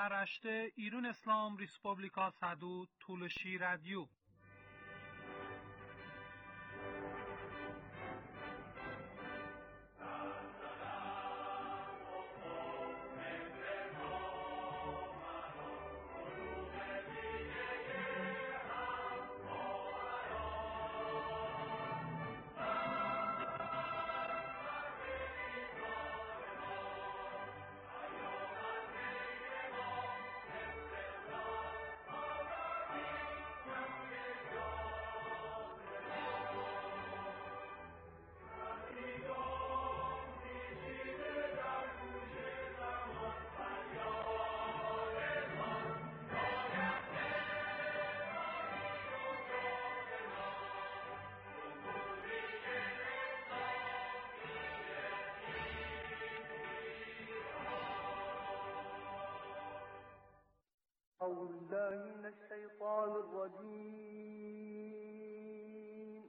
Araşte İrun İslam Respublika Sadu Tuluşi Radyo. أعوذ بالله من الشيطان الرجيم.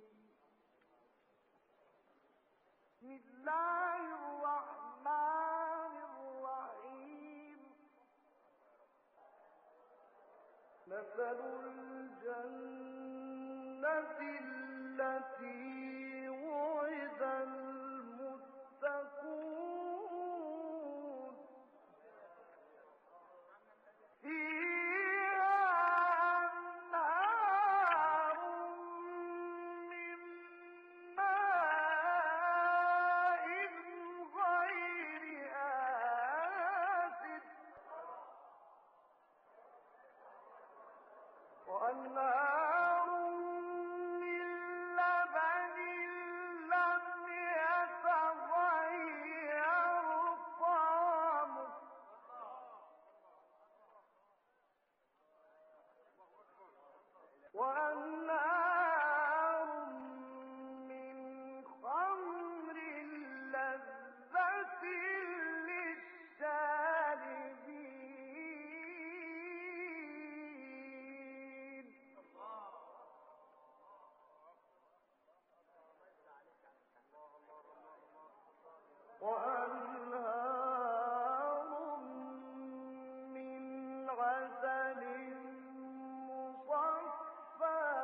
بسم الله الرحمن الرحيم. مثل الجنة التي وعد المتقون فيها أنهار من ماء غير آسن وأنهار من لبن لم يتغير طعمه وأنهار من خمر لذة للشاربين وأنهار من عسل مصفى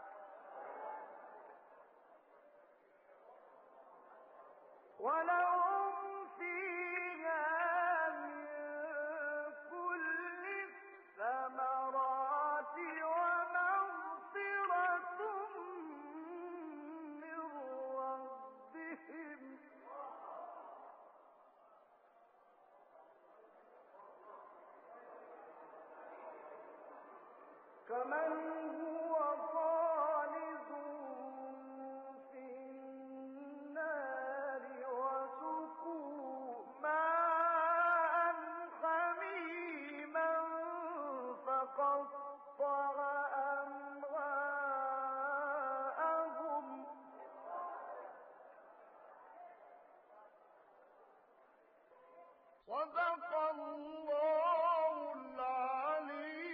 ولهم فيها من كل الثمرات ومغفرة من ربهم كمن هو خالد في النار وسقوا ماء حميما فقطع أمعاءهم صدق الله العلي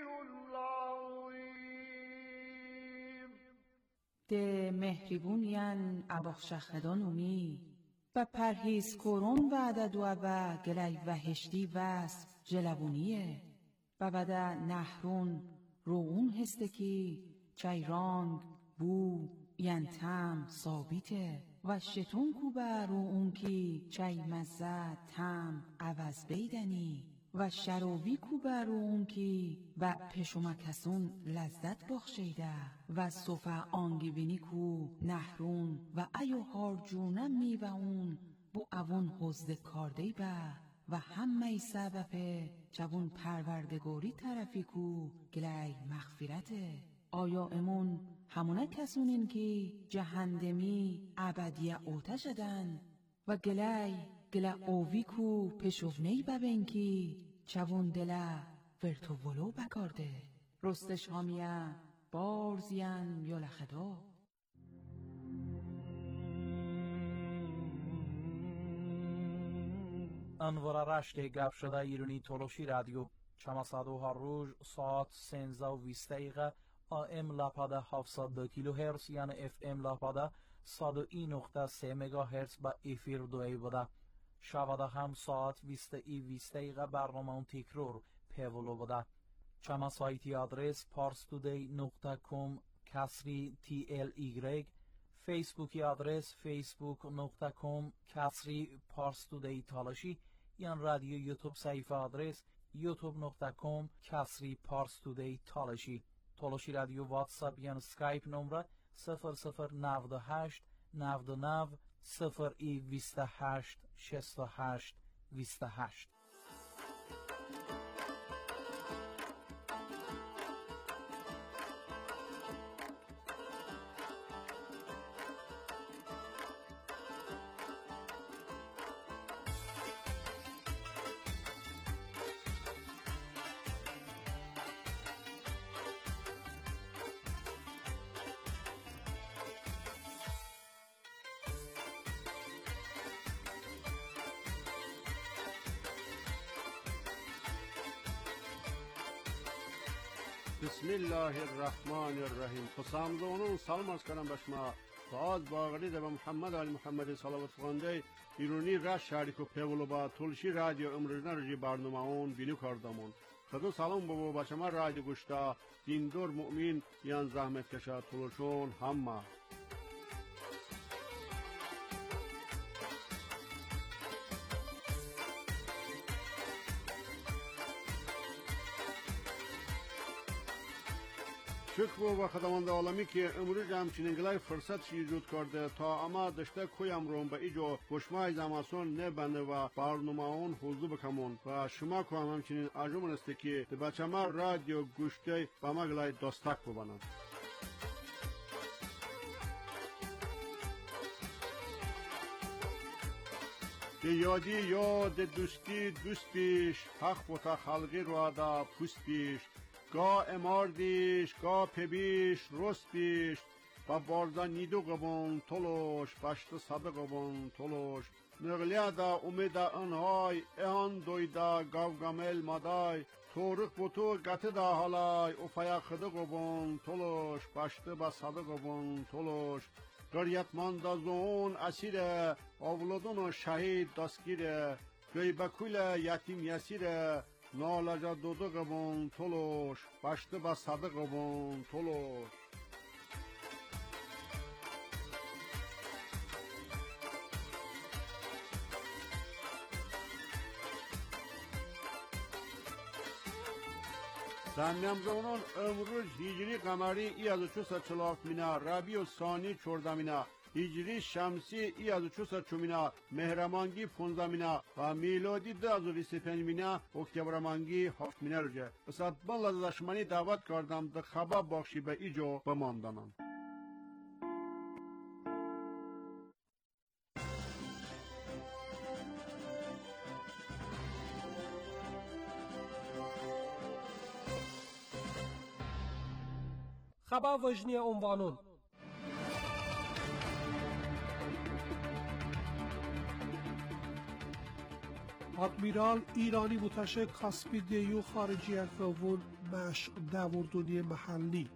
ده مهربونین اباخشخدان اومی و پرهیز کرون و عدد و گلی و هشتی وصف جلبونیه و بده نهرون روون هستکی چای رانگ بو ینتم ثابته و شتون کوبه روون کی چای مزه تم عوض بیدنی و شروی کوبه روون کی و پشمکسون لذت بخشیده و صفه آنگی بینی کو نهرون و ایو هارجونم می و اون بو اوون حزد کارده به و همه سبب جوون پروردگاری طرفی کو گلی مغفرته. آیا امون همونه کسونین که جهندمی ابدی اوته شدن و گلی اووی کو پشوونی ببین که چوون دله ورتو ولو بکارده رستش هامیه بارزین یا لخدا. انوار رشت گپ شده ایرانی تولوشی رادیو چماسادو هر روز ساعت 13:20 AM لاپاده 702 کیلوهرتز یعنی FM لاپاده 101.3 مگاهرتز با افیر دوی بوده. شباده هم ساعت 20:20 برنامه تکرار پیولو بوده. چما سایتی آدرس parstoday.com /TLY، فیسبوکی آدرس facebook.com /parstoday تالاشی، یا رادیو یوتیوب صفحه آدرس youtube.com /parstoday تالاشی. تالاشی رادیو واتساپ یا سکایپ نمره 0098 99 028 68 28. بسم الله الرحمن الرحیم. خسامزونون سلام از کنم به شما. باز باقری ده به محمد علی محمد صلوات خوانده ایرونی رش شریک و پیولو با تلشی رادیو امروزنا رجی برنامه اون بینو کردمون. خدو سلام بابا با شما رادیو گوشتا دیندار مؤمن یان زحمت کشا تلشون همه. شکر و خداوند عالمی که امروز همچنین گلای فرصت ایجاد کرده تا اما داشته کویم روم به ایجو گشمای زماسون نبنده و برنامه اون حضور بکمون و شما که همچنین عجوم است که بچه ما رادیو گوشته با ما گلای دستک ببنند. یاد دوستی دوست پیش حق و تا خلقی رو ادا پوست پیش گاه اماردیش گاه پبیش رست پیش و بارزا نیدو قبون تلوش بشت صدق قبون تلوش نغلیه دا امیده انهای اهان دویده گوگمل مدای تورق بوتو گته دا حالای افیا خده قبون تلوش بشت با صدق قبون تلوش قریتمان دا زون اسیره اولادون و شهید دستگیره گی بکول یتیم یسیره نالجا دودو قبون تلوش بشته با صدق قبون تلوش زنیمزونون امروز هیجری قمری ای از 440 مینا ربیع ثانی 14 مینا هیجری شمسی ای از 400 مینا مهرمانگی 15 مینا و میلادی 2025 مینا اکتبرمانگی 7 مینا رجه بس اتبال از دشمنی دعوت کردم ده خبر بخشی به ایجو بماندنم. خبر وجنی عنوانون آدمیرال ایرانی متشه کاسپی دیو خارجی اکوون مشق دوردونی محلی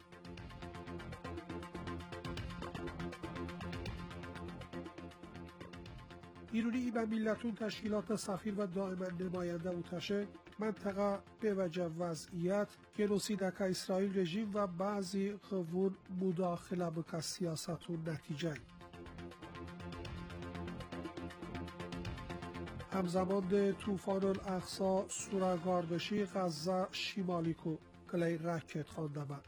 ایرانی ای به میلتون تشکیلات سفیر و دائما نماینده متشه منطقه به وجه وضعیت گنوسیدک اسرائیل رژیم و بعضی قوون مداخله بک سیاست و نتیجه همزمان ده طوفان الاقصی سورگاردشی غزه شمالی کو کلی راکت خوانده بود.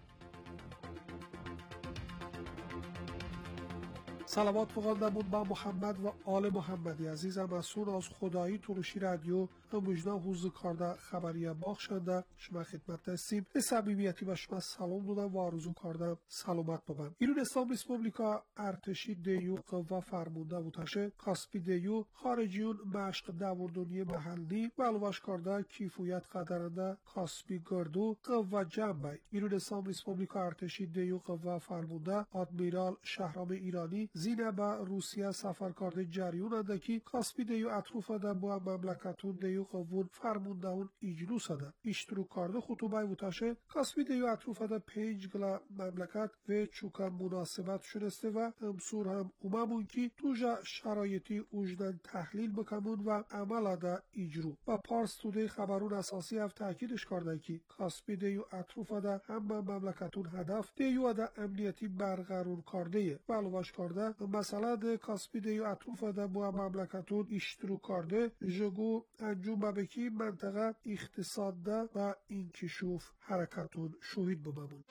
سلامات بخواندمون با محمد و آل محمدی عزیزم از سون از خدایی تلوشی رادیو امروزنا حوزه کارده خبریه باخشنده شما خدمت دستیم به صمیمیتی به شما سلام دادم و آرزو کردم سلامت ببن. ایران اسلام ریسپوبلیکا ارتشی دیو قوا فرمونده بودشه کاسپی دیو خارجیون مشق دوردونی محلی و الواش کرده کیفویت قدرنده کاسپی گردو قوا جنبه. ایران اسلام ریسپوبلیکا ارتشی دیو قوا فرمونده آدمیرال شهرام ایرانی زینه با روسیه سفر کرده جریون ki Kaspi deyu atrufada bu mamlakatun deyu qavun farmundaun iclusada iştiru kardı xutubay vutaşe Kaspi deyu atrufada 5 gla mamlakat ve çuka münasebet şureste ve hamsur ham umamun ki tuja şarayeti ujdan tahlil bakamun ve amalada icru و پارس توده خبرون اساسی اف تاکیدش کرده که کاسپی دیو اطروفادا هم مملکتون هدف دیو دا امنیتی برقرار کرده و علواش کرده مثلا ده کاسپی دیو اطروفادا با مملکتون اشترو کرده جگو انجام ببکی منطقه اقتصاد ده و انکشوف حرکتون شهید بممون.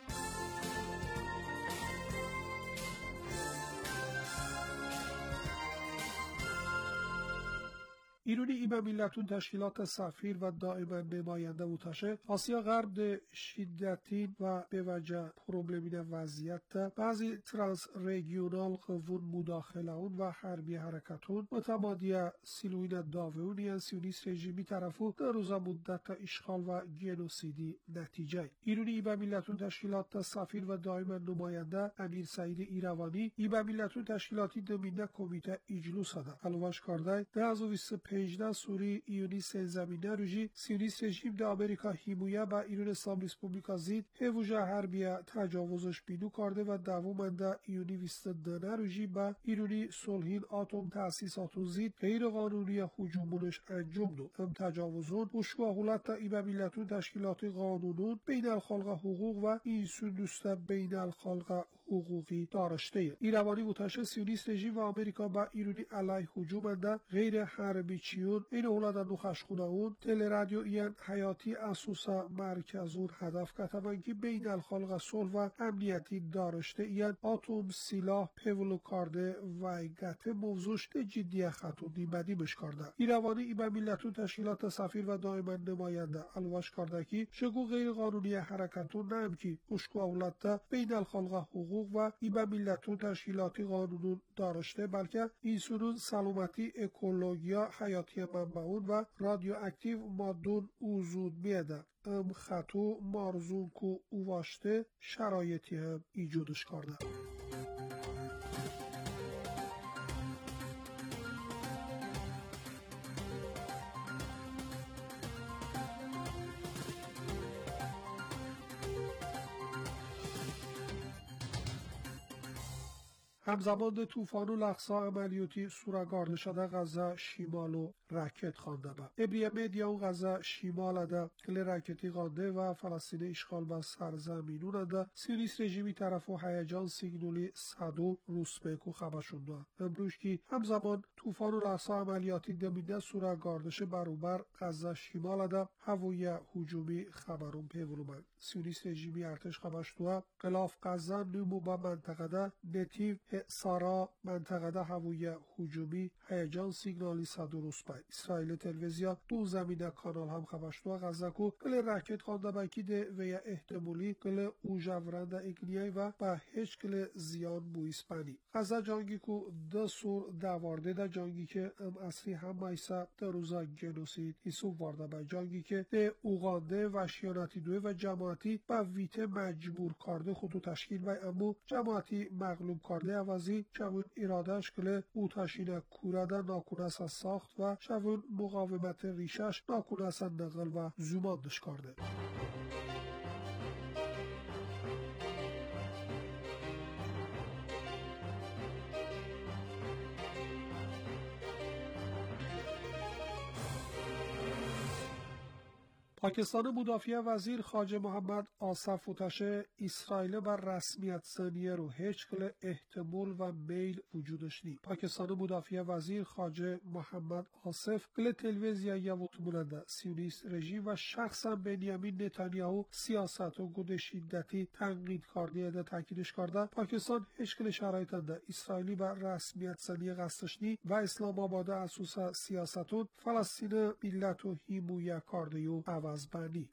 ایرانی ایبا میلتون تشکیلات سفیر و دائما نماینده بوتاشه آسیا غرب ده شدتین و به وجه پروبلمین وضعیت ده بعضی ترانس ریگیونال قوون مداخلهون و حربی حرکتون متمادی سیلوین داوئونی سیونیست رژیمی طرفو در روزا مدت اشغال و گنوسیدی نتیجه ایرانی ایبا میلتون تشکیلات سفیر و دائما نماینده امیر سعید ایروانی ایبا میلتون تشکیلاتی دمینه کمیته اجلوس هده علواش کرده ده از 15 سوری ایونی سرزمینه روژی سیونیست رژیم ده آمریکا هیمویه با ایران اسلام ریسپوبلیکا زید هفوژه حربیه تجاوزش بینو کرده و دوامنده ایونی ویست دنه روژی با ایرانی صلحین آتوم تأسیساتون زید غیر قانونی هجومونش انجام دو هم تجاوزون اشواغولت تا ایبا میلتون تشکیلات قانونون بین الخلق حقوق و اینسون دوسته بین الخلق حقوقی دارشته ایروانی متشه سیونیست رژیم و آمریکا با ایرانی علیه هجومنده غیر حربی چیون این اولاد نخشخونه اون تل رادیو این حیاتی اساسا مرکزون هدف کتبن که بین الخلق صلح و امنیتی دارشته این آتوم سلاح پولو کرده و گت موضوعش جدی خطونی بدیمش کرده ایروانی ایبا میلتون تشکیلات سفیر و دائما نماینده الواش کرده که شگو غیر قانونی حرکتون نهم که اشکو اولاد بین الخلق حقوق و ایبا میلتون تشکیلاتی قانون دارشته بلکه اینسونون سلامتی اکولوژیا حیاتی منبعون و رادیواکتیو مادون اوزود میده ام خطو مارزون کو اواشته شرایطی هم ایجادش کرده همزمان طوفان و لغزا عملیاتی سورگارده شده غزه شیمالو راکت خوانده با ابریه میدیا غزه شیمال ده کل راکتی خوانده و فلسطین اشغال با سرزمینون ده سیونیست رژیمی طرف و هیجان سیگنولی صدو روسبکو خبرشونده امروز که همزمان طوفان و لغزا عملیاتی دمینده سورگاردش بروبر غزه شیمال ده هوای هجومی خبرون پیولومن سیونیست رژیمی ارتش خبرشتوه قلاف غزه نمو با منطقه ده نتیو سارا منطقه ده هوای هجومی هیجان سیگنالی صدو روسبای اسرائیل تلویزیا دو زمینه کانال هم خبرشتوه غزه کو گل راکت خوانده بکی ده و یا احتمالی گل اوژورنده اگنیای و با هیچ گل زیان بو اسپانی غزه جانگی کو ده سور دوارده ده جانگی که ام اصلی هم مایسا ده روزا گنوسید ایسو وارده با جانگی که ده اوغانده و شیانتی دوه و جماعتی با ویته مجبور کرده خودو تشکیل بای امو جماعتی مغلوب کرده عوضی شوون ارادش گل اوتاشین کورده ناکونس از ساخت و شوون مقاومت ریشش ناکونس نقل و زوماندش کرده پاکستان مدافع وزیر خواجه محمد آصف وتشه اسرائیل بر رسمیت زنیه رو هیچ کل احتمال و میل وجودش نی. پاکستان مدافع وزیر خواجه محمد آصف کل تلویزیا یوت مونده سیونیست رژیم و شخصا بنیامین نتانیاهو سیاست و گود شدتی تنقید کرده ده تاکیدش کرده پاکستان هیچ کل شرایط ده اسرائیلی بر رسمیت زنیه قصدش نی و اسلام آباد اساس سیاستون فلسطین ملت و حمایت کرده و عوضبانی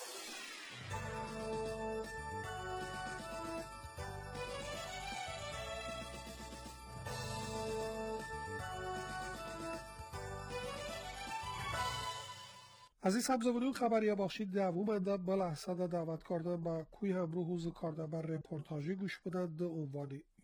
عزیز همزمانیون خبری باشید دوومنده بلحظه دعوت کردن با کوی همرو حوز کردن بر رپورتاجی گوش بدن ده عنوان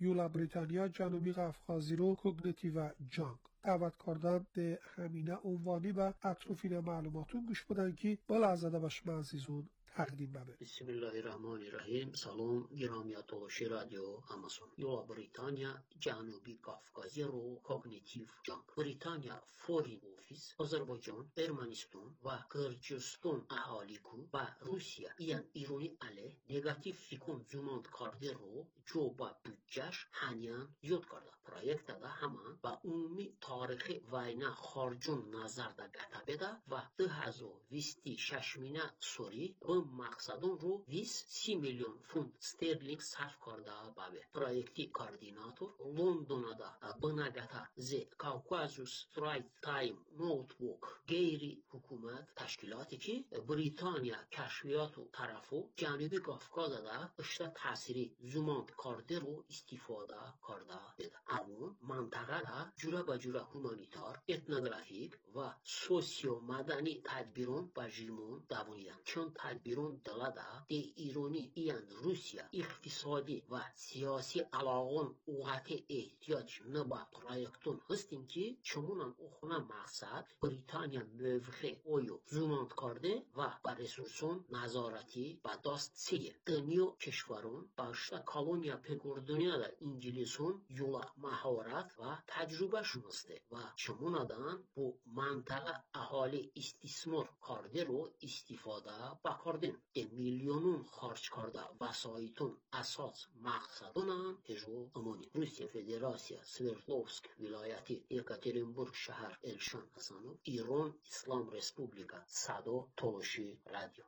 یولا بریتانیا جنوبی قفقازی رو کوگنیتیو جانگ دعوت کردم ده همینه عنوانی و اطرافین معلوماتون گوش بدن که بالا ازده باش عزیزون تقدیم بده. بسم الله الرحمن الرحیم. سلام گرامی تلاشی رادیو آمازون. یولا بریتانیا جنوبی قفقازی رو کوگنیتیو جانگ. بریتانیا فورین اوفیس آذربایجان، ارمنستان و گرجستان اهالیکو و روسیه ایرانی علیه نگاتیو فیکون زوماند کرده رو جو با بودجهش هنیان زیاد کرده. پروژه دا همان با عمومی تاریخ وینا خارجون نظر دا گتابه دا و 2026 سوری و مقصدون رو 30 میلیون فوند سترلینگ صرف کرده بابه. پروژه کوردیناتور لندن دا بناگتا زی کاوکازوس فرایت تایم نوتبوک غیری حکومت تشکیلاتی که بریتانیا کشفیات و طرفو جنوبی قفقاز دا اشتا تاثیری زوماند کرده رو استفاده کرده بده. اون منطقه دا جورا با جورا هومانیتار، اتنوگرافیک و سوسیو مدنی تدبیرون با جیمون دوونیدن. چون تدبیرون دلا دا دی ایرانی ایان روسیا اقتصادی و سیاسی علاقون اوقات احتیاج نبا پروژکتون هستیم که چمونان اخونا مقصد بریتانیا موفقه اویو زوماند کرده و با رسورسون نظارتی با داست سیه. دنیو کشورون باشتا کالونیا پگوردونیا دا انگلیسون یولا مهارت و تجربه شونسته و چمونادان bu منطقه اهالی استثمار کرده رو استفاده بکردن. ده میلیونون خرج کرده وسایتون اساس مقصدونان هجو امونی. روسیه فدراسیا سوردلوفسک ولایتی یکاترینبورگ شهر الشان حسانو. ایران اسلام رسپوبلیکا صدا تلاشی رادیو.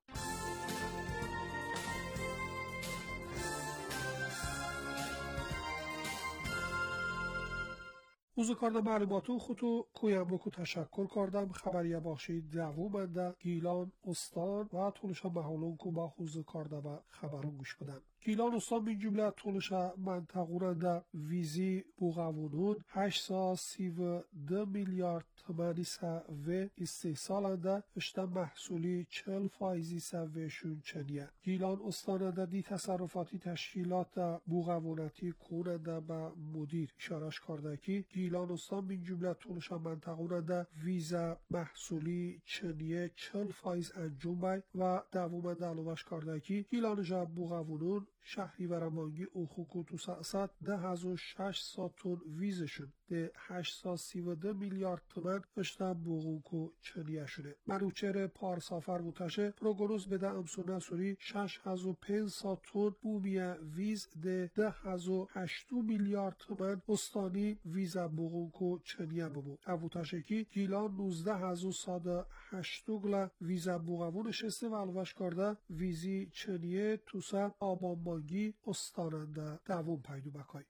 اوزو کارده معلوماتون خودتو کویم بکو تشکر کردم. خبریه باخشی دوومنده گیلان استان و طولشا محولون که با اوزو کارده و خبرون گوش بدن. گیلان استان من جمله طولشا منطقوننده ویزی بوغوونون 832 میلیارد تمانی و استحصالنده اشتا محصولی 40% وشون چنیه. گیلان استاننده دی تصرفاتی تشکیلات بوغوونتی کوننده با مدیر اشارش کرده که گیلان استان من جمله طولشا منطقوننده ویزا محصولی چنیه 40% انجام بای و دوومنده علوش کرده که گیلان جا بوغوونون شهری و رمانگی او خوکوتو ساعت 10,600 تن ویزشون ده 832 میلیارد تومن اشتا بوغونکو چنیه شده. منوچر پارسافر بوتشه پروگنوز بده امسونه سوری 6,500 تن بومیه ویز ده 10,8 میلیارد تومن استانی ویزا بوغونکو چنیه ببو. ابوتشه کی گیلان 19,108 گله ویزا بوغوون شسته و علوش کرده ویزی چنیه توسا آبانبانگی استاننده دوون پیدو بکای.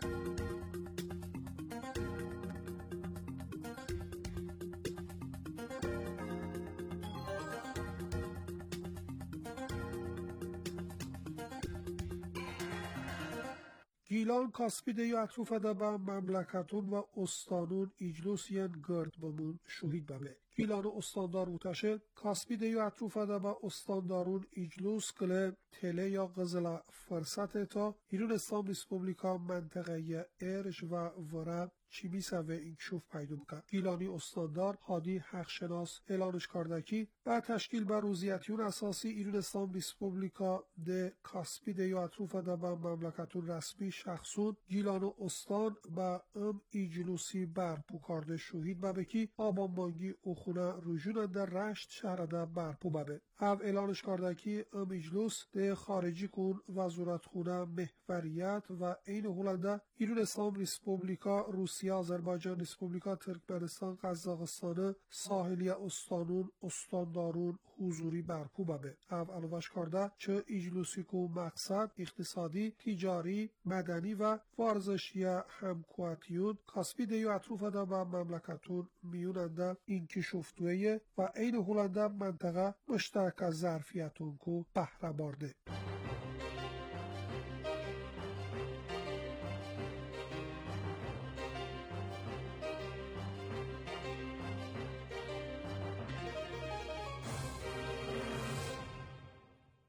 گیلان کاسپیده یا اطروفده با مملکتون و استانون اجلوسین گرد بمون شهید ببه. گیلان استاندار بوتشه کاسپیده یا اطروفده با استاندارون اجلوس کله تله یا غزل فرصت تا ایران اسلام ریسپوبلیکا منطقه ارش و وره چی میسوه اینکشوف پیدا بکن. گیلانی استاندار هادی حقشناس اعلانش کردکی و تشکیل بر روزیتیون اساسی ایران اسلام ریسپوبلیکا ده کاسپیده یا اطروفده با مملکتون رسمی شخصون گیلان استان با ایجلوسی برپو کرده شهید ببکی آبانبانگی اخونه روژون در رشت شهرده برپو ببه. او اعلانش کردکی ایجلوس ده خارجی کن وزارت خونه محوریت و این هولنده ایران اسلام ریسپوبلیکا روسیه آذربایجان ریسپوبلیکا ترکمنستان قزاقستان ساحلی استانون استاندارون حضوری برپو ببه. او علوش کرده چه ایجلوسی کو مقصد اقتصادی تجاری مدنی و ورزشی همکواتیون کاسپیده یا اطروفده با مملکتون میوننده اینکی شفتویه و این هولنده منطقه مشترک از ظرفیتون کو بهره برده.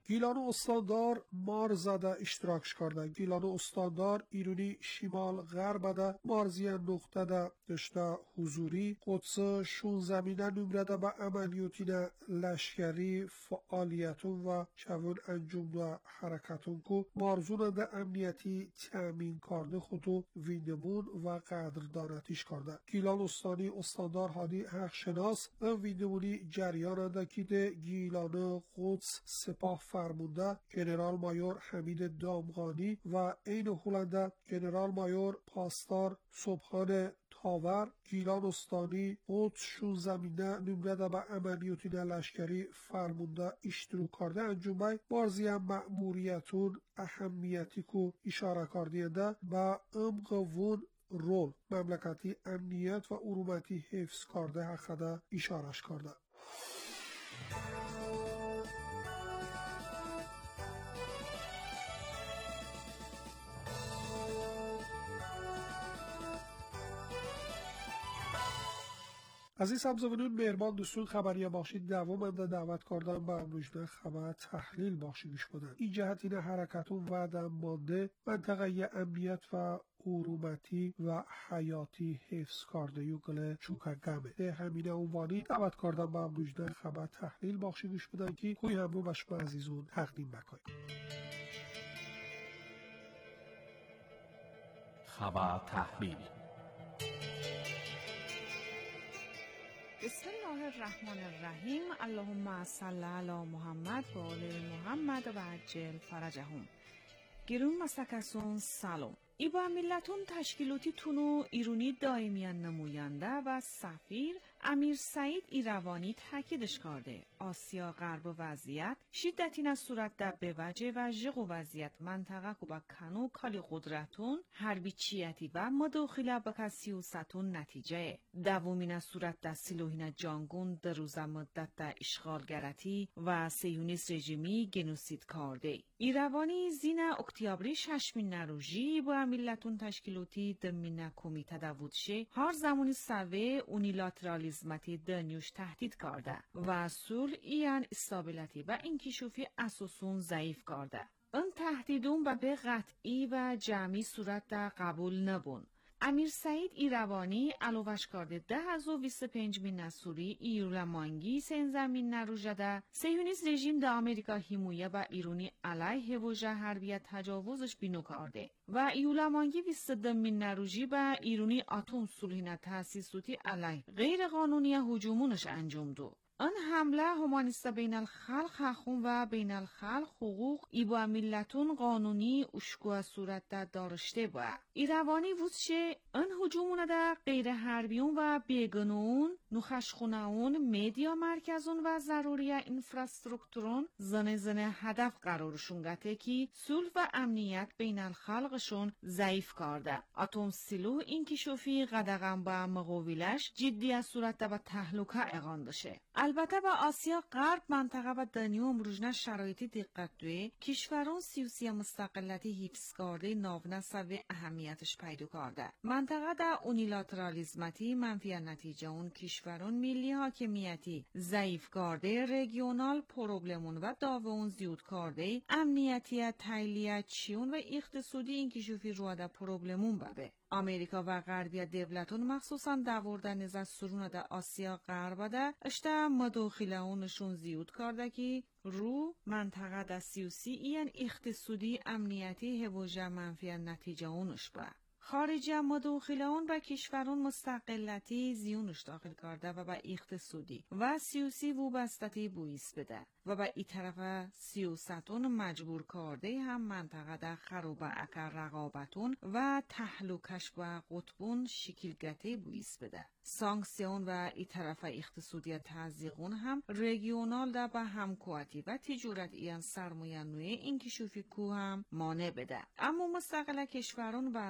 گیلان استاندار مار زده اشتراکش کرده. گیلان استاندار ایرونی شمال غربده مارزیان نقطه ده دشته حضوری قدس شون زمینه نمرده به عملیاتین لشکری فعالیتون و چون انجام ده حرکتون که مارزون ده امنیتی تأمین کرده خودو ویندمون و قدردانتیش کرده. گیلان استانی استاندار هادی حق شناس ویندمونی جریان ده که ده گیلان قدس سپاه فرمونده جنرال مایور حمید دامغانی و این هولنده جنرال مایور پاسدار صبحان تاور گیلان استانی قدس شون زمینه نمرده به عملیاتین لشکری فرمونده اشتراک کرده انجام بارزی مأموریتون اهمیتی که اشاره کردیده به عمق وون رول مملکتی امنیت و ارومتی حفظ کرده حقده اشارش کرده. عزیز همزمانان مهربان دوستون خبریه باشید دوامنده دعوت کردن به امروجنه خبر تحلیل باشیدش بودن. این جهت این حرکتون وعدم مانده منطقه امنیت و ارومتی و حیاتی حفظ کرده یوگل چوکگمه. ده همینه عنوانی دعوت کردن به امروجنه خبر تحلیل باشیدش بودن که کوی همرو بشم عزیزون تقدیم بکنید. خبر تحلیل. بسم الله الرحمن الرحیم. اللهم صل علی محمد و آل محمد و عجل فرجهم. گرون مسکسون سلام. ای با ملتون تشکیلاتی تونو ایرونی دائمیان نماینده و سفیر امیر سعید ایروانی تاکیدش کرده آسیا غرب وضعیت شدتین از صورت در به وجه و جغ وضعیت منطقه که با کنو کالی قدرتون حربی چیتی و مداخله با سیاستون نتیجه دومین از صورت در سیلوهین جانگون در روز مدت در اشغالگرتی و سیونیست رژیمی گنوسید کرده. ایروانی زین اکتیابری 6 نروژی با ملتون تشکیلاتی دمینه کمیته داودشه هر زمانی سوه اونیلاترالیزمتی دنیوش تهدید کرده و صلح ایان استابیلیتی و انکشافی اساسون ضعیف کرده. این تهدیدون به قطعی و جمعی صورت در قبول نبون. امیر سعید ایروانی علاوهش کرده 1025 نسوری ایرلمانگی سنزمین نروژده سیونیست رژیم در آمریکا حمایه و ایرانی علیه وجه حربیت تجاوزش بینو کرده و ایرلمانگی 22 نروژی به ایرانی اتم صلحین تأسیساتی علیه غیر قانونی هجومونش انجام دو. آن حمله همانیستا بین الخلق حقوق و بین الخلق حقوق ای با ملتون قانونی اشکو صورت دارشته با. ایروانی وزشه آن هجومونه در غیر حربیون و بیگنون نخشخونهون میدیا مرکزون و ضروری انفراسترکتورون زنه هدف قرارشون گته که صلح و امنیت بین الخلقشون ضعیف کرده. اتم سیلو انکشافی قدغن با مقاولش جدی از صورت به تهلکه اقاندشه. البته با آسیا غرب منطقه و دنیا امروزنه شرایطی دقت دوی کشوران سیاسی مستقلتی حفظ کرده ناونه سوی اهمیتش پیدا کرده. منطقه در اونیلاترالیزمتی منفی نتیجه اون کشوران ملی حاکمیتی ضعیف کرده رژیونال پروبلمون و داوون زیاد کرده امنیتی تایلیت چیون و اقتصادی انکشافی روده پروبلمون ببه. آمریکا و غربی دولتون مخصوصا دوردن از سرون در آسیا غرب ده اشته مداخله اونشون زیاد کرده که رو منطقه در سیاسی این اقتصادی امنیتی هواجه منفی نتیجه اونش با. خارجی مداخله اون به کشوران مستقلتی زیونش داخل کرده و به اقتصادی و سیاسی وابستگی بویس بده و به این طرف سیاستون مجبور کرده هم منطقه در خروب اکر رقابتون و تهلکش و قطبون شکلگتی بویس بده. سانکسیون و این طرف اقتصادی تزیقون هم رژیونال در به همکواتی و تجارت ایان سرمایه نوی انکشافی کو هم مانع بده. اما مستقل کشوران وزنن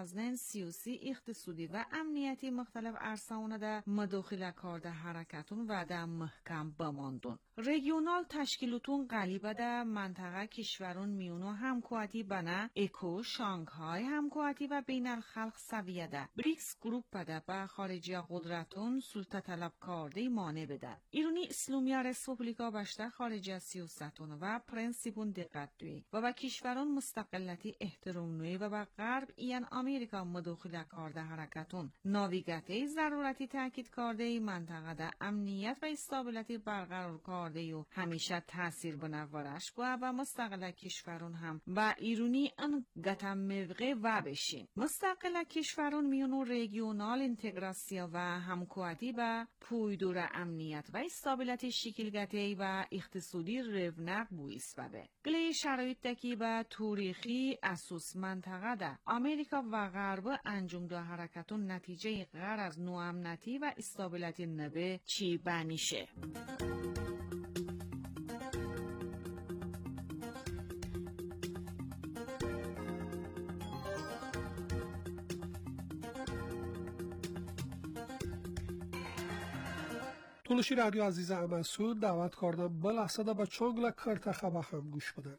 سیاسی، اقتصادی و امنیتی مختلف ارساونه ده مداخله کرده حرکتون و ده محکم بماندون. رژیونال تشکیلاتون قلیبه ده منطقه کشورون میونو همکواتی بنا اکو شانگهای همکواتی و بین الخلق سویه ده. بریکس گروپ بده به خارجی قدرتون سلطه طلب کرده مانع بده. ایرانی اسلامی رسپوبلیکا باشته خارجی سیاستون و پرنسیپون دقت دوی و به کشورون مستقلتی احترام نوی و به غرب ایان امریکا مداخله کرده حرکتون ناویگاتی ضرورتی تاکید کرده منطقه ده امنیت و استابیلیتی برقرار کرده و همیشه تاثیر بنورش و مستقل کشورون هم و ایرانی ان گتم موقع و بشین مستقل کشورون میونو رژیونال اینتگراسیا و همکاری با پویدور امنیت و استابیلیتی شکلگتی و اقتصادی رونق بویس ببه. گلی شرایط تکی با تاریخی اساس منطقه ده امریکا و غرب انجام دو حرکتون نتیجه غیر از نوامنتی و استابیلیتی نبه چی بنیشه. تولشی رادیو عزیز امسون دعوت کردم با لحظه دا با چانگل کرت خبا هم گوش بدن.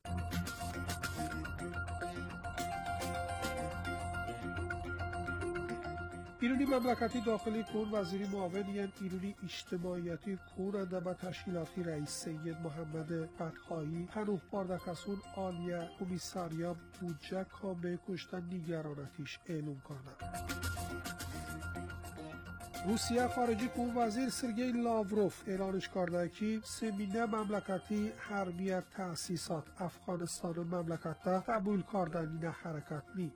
ایرانی مملکتی داخلی کن وزیری معاون ایرانی اجتماعیتی کننده به تشکیلاتی رئیس سید محمد فتحایی پنوه باردکسون عالیه کمیساریا بودجه کامه کشتن نیگرانتیش اعلام کردن. روسیه خارجی کن وزیر سرگئی لاوروف اعلانش کرده که سمینه مملکتی حربی تأسیسات افغانستان و مملکت تا قبول کردن این حرکت نی.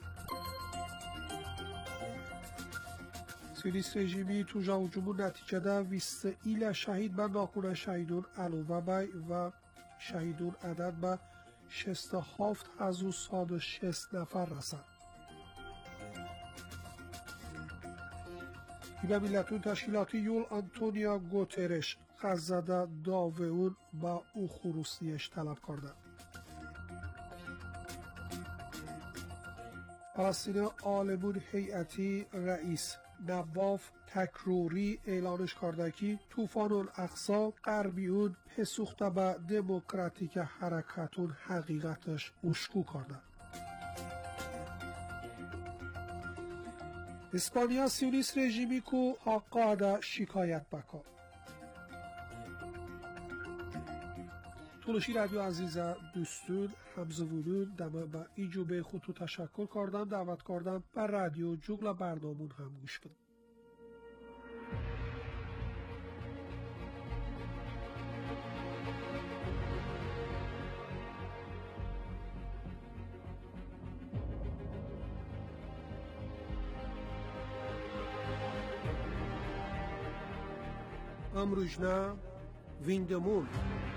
سیونیست رژیمی تو جاوجمون نتیجه ده 20 ایل شهید به ناکون شهیدون علوه بای و شهیدون عدد به 67,160 نفر رسند. به ملتون تشکیلاتی یول آنتونیا گوترش خزده داوئون با او خروسیش طلب کرده. فلسطین عالمون هیئتی رئیس نواف تکروری اعلانش کرده که طوفان الاقصی غربیون پسوخته به دموکراتیک حرکتون حقیقتش اشکو کرده. اسپانیا سیونیست رژیمی کو حقا شکایت بکن. تولشی رادیو عزیز دوستون همزبونون دمه با ایجو به خودتو تشکر کردم دعوت کردم بر رادیو جوگل برنامون هم گوش بدم. امروجنا ویندمون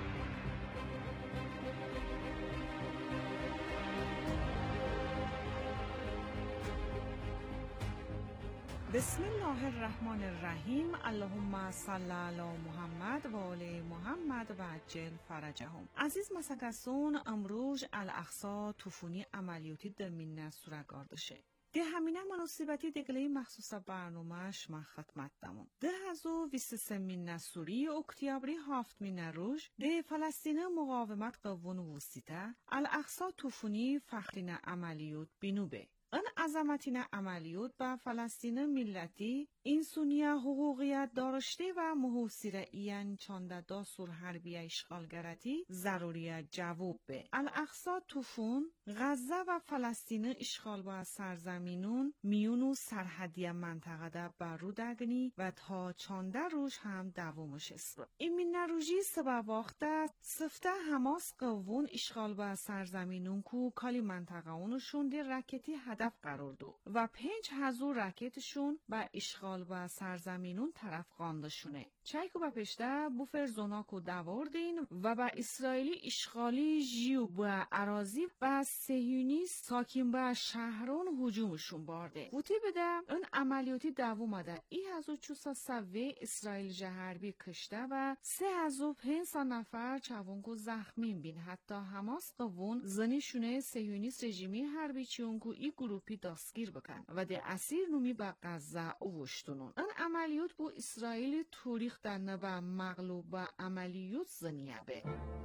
بسم الله الرحمن الرحیم. اللهم صل علی محمد و آل محمد و عجل فرجهم. عزیز مسکسون امروز الاقصی طوفانی عملیاتی دمینه سورگاردشه. ده همینه مناسبتی دگلی مخصوص برنامهش من خدمت دمون. ده هزو 23 نسوری اکتیابری 7 روز ده فلسطین مقاومت قوون وسیطه الاقصی طوفانی فخرین عملیات بینوبه. ان عظمتین عملیات با فلسطین ملتی انسانیه حقوقیت داشته و محاصره این چانده داسور حربی اشغالگرتی ضروریت جواب به. الاقصی طوفان غزه و فلسطین اشغال با سرزمینون میونو سرحدی منطقه ده برودگنی و تا چانده روز هم دوامش است. این نروژی سبب وقته سفته حماس قوون اشغال با سرزمینون کو کالی منطقه اونشون دی رکتی هدف قرار دو و 5,000 رکتشون با اشغال با سرزمینون طرف قاندشونه. چایکو با پشته بوفر زوناکو دواردین و با اسرائیلی اشغالی جیو با اراضی و صهیونی ساکن با شهران هجومشون بارده. بوتی بده اون عملیاتی دوومده 1400 اسرائیل جهربی کشته و 3,500 نفر چوانکو زخمین بین. حتی حماس قوون زنیشونه صهیونیست رژیمی حربی چونکو ای گروپی نومی دستگیر بکن و ده اسیر نومی به غزه اوشتونون. این عملیات بو اسرائیل تاریخ دنه و مغلوب و عملیات زنیه به.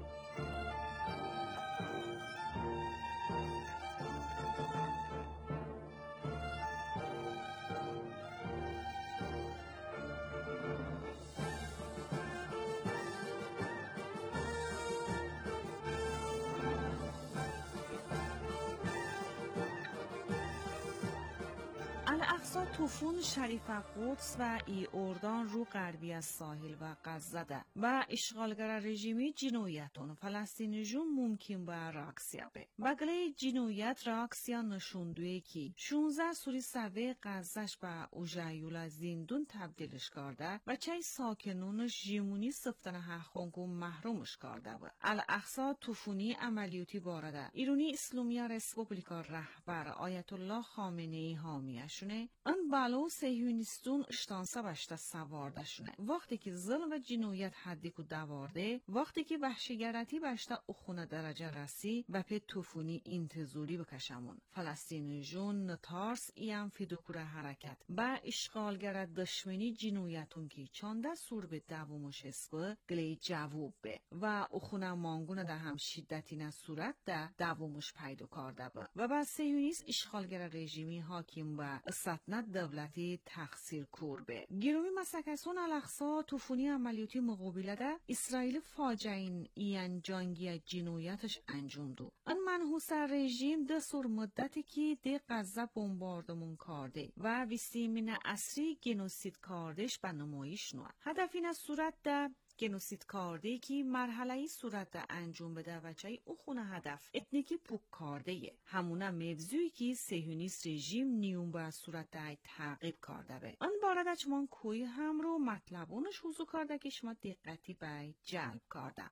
الاقصی طوفان شریف قدس و ای اردن رو غربی از ساحل و غزه ده و اشغالگر رژیمی جنایتون فلسطینیجون ممکن به راکسیا به. بگله جنایت راکسیا نشوندوی کی 16 سوری سوه غزهش به اوژایولا زندون تبدیلش کرده و چه ساکنونش جیمونی سفتن حقونگو محرومش کرده و الاقصی طوفانی عملیاتی بارده ایرانی اسلامی رسپوبلیکا رهبر آیت الله خامنه‌ای حامیش ان بالو صهیونیستون اشتانسه باشته سوارده شونه وقتی که ظلم و جنایت حدی کو دوارده وقتی که وحشیگرتی باشته اخونه درجه رسی و په طوفانی انتظاری بکشمون فلسطینی جون نتارس ایم فیدوکور حرکت با اشغالگر دشمنی جنایتون که چانده سور به دومش اسکو گلی جواب به و اخونه مانگونه در هم شدتی نه صورت در دومش پیدا کرده با و با صهیونیست اشغالگر رژیمی حاکم با سلطنت دولتی تقصیر کور به. گیرومی مسکسون الاقصی طوفانی عملیاتی مقابله ده اسرائیل فاجعین این جنگی جنایتش انجام دو. ان منحوس رژیم ده سور مدتی که ده غزه بمباردمون کرده و ویسیمین اصری گنوسید کردش به نمایش نوه. هدف این از صورت ده گنوسید کرده که مرحله صورت ده انجام بده و چای او خونه هدف اتنیکی پوک کرده یه. همونه موضوعی که صهیونیست رژیم نیوم به صورت ده تعقیب کرده به. آن بارده چمان کوی هم رو مطلبونش حضور کرده که شما دقتی به جلب کرده.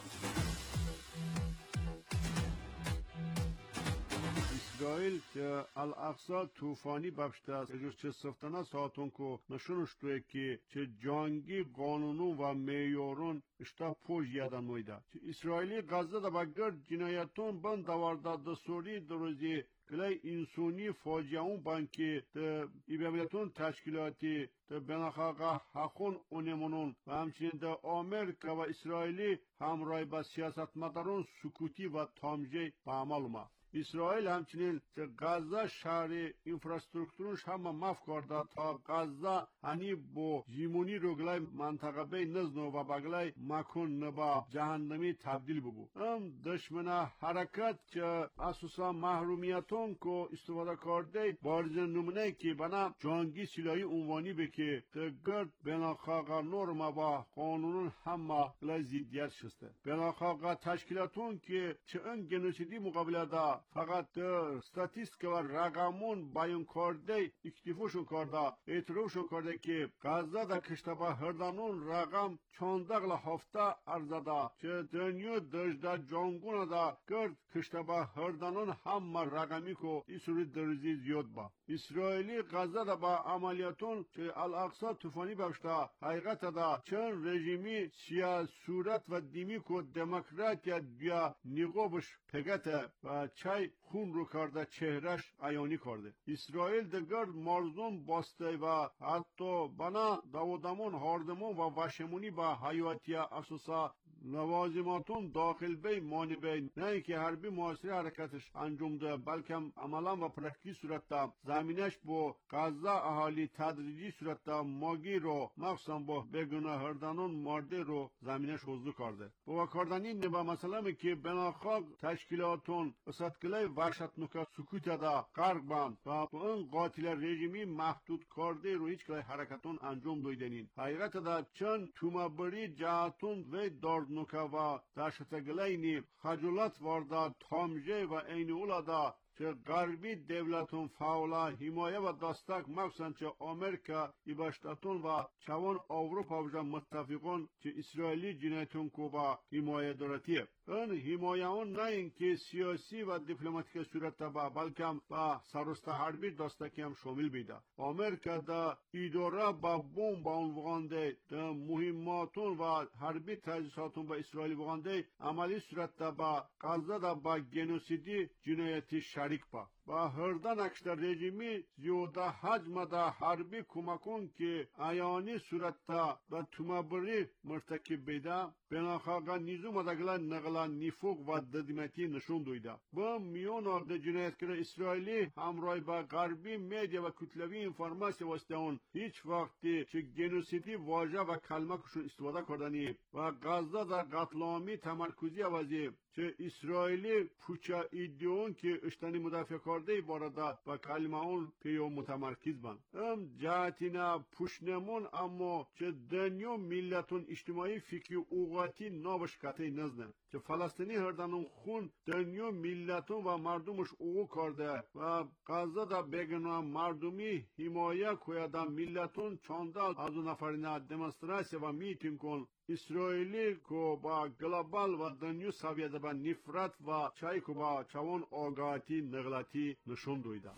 اسرائیل که الاقصی طوفانی بخشته است اجوز چه سفتانه ساعتون که نشونشتوه که چه جانگی قانونون و میارون اشتا پوش یادن مویده چه اسرائیلی غزه دا بگرد جنایتون بند دوارده دستوری دروزی کلی انسانی فاجعون بانکی ده ایبامیتون تشکیلاتی ده بناخاقه حقون اونمونون و همچنین ده آمریکا و اسرائیلی همراه با سیاستمدارون سکوتی و تامجه به عمل ما اسرائیل همچنین غزه شهر انفراسترکتورش هم مف کرده تا غزه هنی با جیمونی رو گلای منطقه بی نزنو و بگلای مکن نبا جهنمی تبدیل بگو هم دشمن حرکت که اساسا محرومیتون که استفاده کرده بارز نمونه که بنا جانگی سلاحی عنوانی بکه گرد بناخاقه نورم و قانون هم گلای زیدیت شسته بناخاقه تشکیلاتون که چه ان گنوسیدی مقابله دا فقط ستاتیستیک و رقمون بیان کرده اکتفوشون کرده اعتروفشون کرده که غزه در کشتبه هردانون رقم چاندقل هفته ارزده چه دنیا دجده جانگون دا گرد کشتبه هردانون هم رقمی که ایسوری درزی زیاد با اسرائیلی غزه دا با عملیاتون چه الاقصی طوفانی باشته حقیقت دا چند رژیمی صورت و دیمی که دموکراتیا بیا نقابش پگته و چای خون رو کرده چهرش عیانی کرده اسرائیل دگر مرزون باسته و حتی بنا داودمون هاردمون و وشمونی با حیاتیا اساسا لوازماتون داخل بی مانی بی نه اینکه حربی محاصره حرکتش انجام ده بلکه عملا و پرکتی صورت ده زمینش با غزه اهالی تدریجی صورت ده ماگی رو مخصوصا با بگونه هردانون مرده رو زمینش حضور کرده با کردنی نبا مثلا که بناخاق تشکیلاتون اساتکلای وحشتناک سکوت ده غرق بند و با اون قاتل رژیمی محدود کرده رو هیچ کلای حرکتون انجام دویدنین حقیقت ده چند تومبری جهتون و داردنوکا و داشتگلینی خجولت وارده تامجه و این اولا ده چه غربی دولتون فعلا حمایه و دستک مخصوصا چه آمریکا ایباشتاتون و چوان اروپا و متفقون چه اسرائیلی جنایتون کو با حمایه دارتیه این حمایه اون نه اینکه سیاسی و دیپلماتیک صورت با بلکه با سرست حربی دستکی هم شامل بیده آمریکا دا اداره با بوم با اون وغانده دا مهماتون و حربی تجهیزاتون با اسرائیل وغانده عملی صورت با غزه دا با گنوسیدی جنایتی شریک با با هردن اکشتر رژیمی زیوده حجمده حربی کمکون که ایانی صورتتا و تومبری مرتکب بیده بناخواقا نیزوم ادگلا نقلا نیفوق و ددیمتی نشون دویده. با میون آرده جنایتگر اسرائیلی همراه با غربی میدیا و کتلوی انفرماسی واسطه هیچ وقتی چه گنوسیدی واژه و کلمه کشون استفاده کردنی و غزه در قتلامی تمرکزی عوضی چه اسرائیلی پوچا ایدیون که اشتنی مدافع کرده بارده و کلمه اون پیو متمرکز بند. جهتینا پوشنمون اما چه دنیا ملتون اجتماعی فکری اوقاتی نابش کتی نزنه. چه فلسطینی هردنون خون دنیا ملتون و مردمش اوقو کرده و غزه دا بگنو مردمی حمایه کویده ملتون چانده از اون نفرین دمونستراسی و میتین کن اسرائیلی کو با گلوبال و دنیا سویده با نفرت و چای کو با چوان آگاهی نغلطی نشون دویده.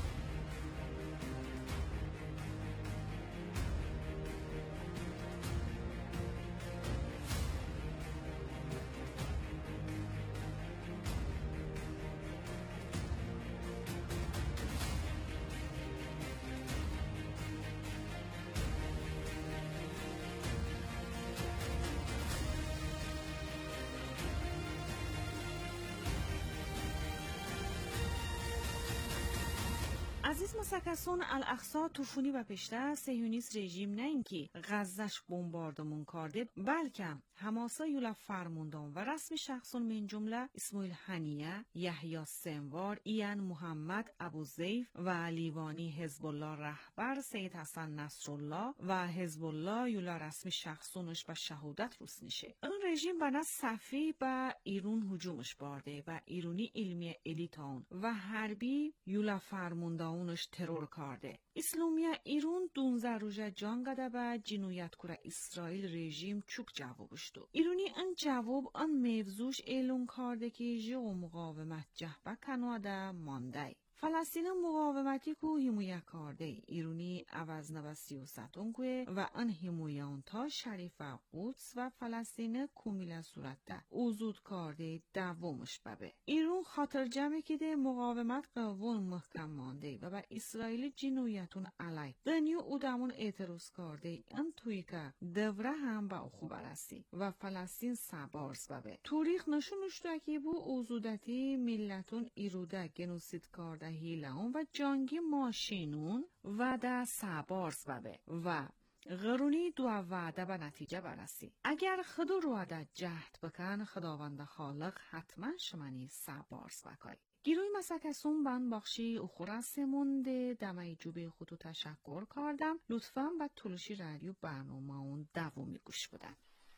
عزیز مسکسون الاقصا توفونی و پشته سهیونیست رژیم نه اینکه غزش بمباردمون کرده بلکه حماسا یولا فرموندان و رسمی شخصون من جمله اسماعیل هنیه، یحیی سنوار، ایان محمد ابوزیف و لیوانی حزب الله رهبر سید حسن نصرالله و حزب الله یولا رسمی شخصونش به شهادت رسنیشه. این رژیم بنا صفی به ایران هجومش بارده و ایرانی علمی الیتان و حربی یولا فرموندانش ترور کرده. اسلامیا ایران 12 روزه جان گده به جنایت کره اسرائیل رژیم چوک جوابش دو. ایرانی ان جواب ان موضوعش اعلام کرده که جو مقاومت جهبه کناده مانده. فلسطین مقاومتی کو حمایه کرده ایرانی عوض نو سیاستون کوه و ان حمایان تا شریف قدس و فلسطین کمیل صورت ده اوزود کرده دوامش ببه. ایران خاطر جمعی که ده مقاومت قوون محکم مانده و به اسرائیل جنایتون علی دنیا او دمون اعتراض کرده ان توی که دوره هم به اخو برسی و فلسطین سبارز ببه. تاریخ نشونش ده که بو اوزودتی ملتون ایروده گنوسید کرده هیلهون و جانگی ماشینون و ده سبارز ببه و غرونی دو وعده به نتیجه برسی. اگر خدا رو عدد جهد بکن خداوند خالق حتما شمانی سبارز بکای. گیروی مسکسون بند بخشی اخورسمون ده دمه جوبه خودو تشکر کردم. لطفاً با تلوشی رادیو برنامه اون دوامی گوش بدن.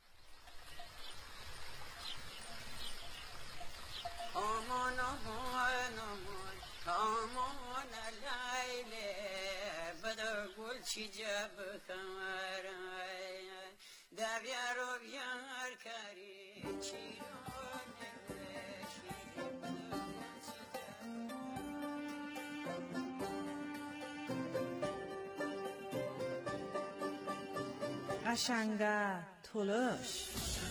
آمان آمان آمان آمان لیلی بدر گل چی جب خمرای دبیر و بیار کاری چی رو نوشی بدر گل چی جب قشنگه تلوش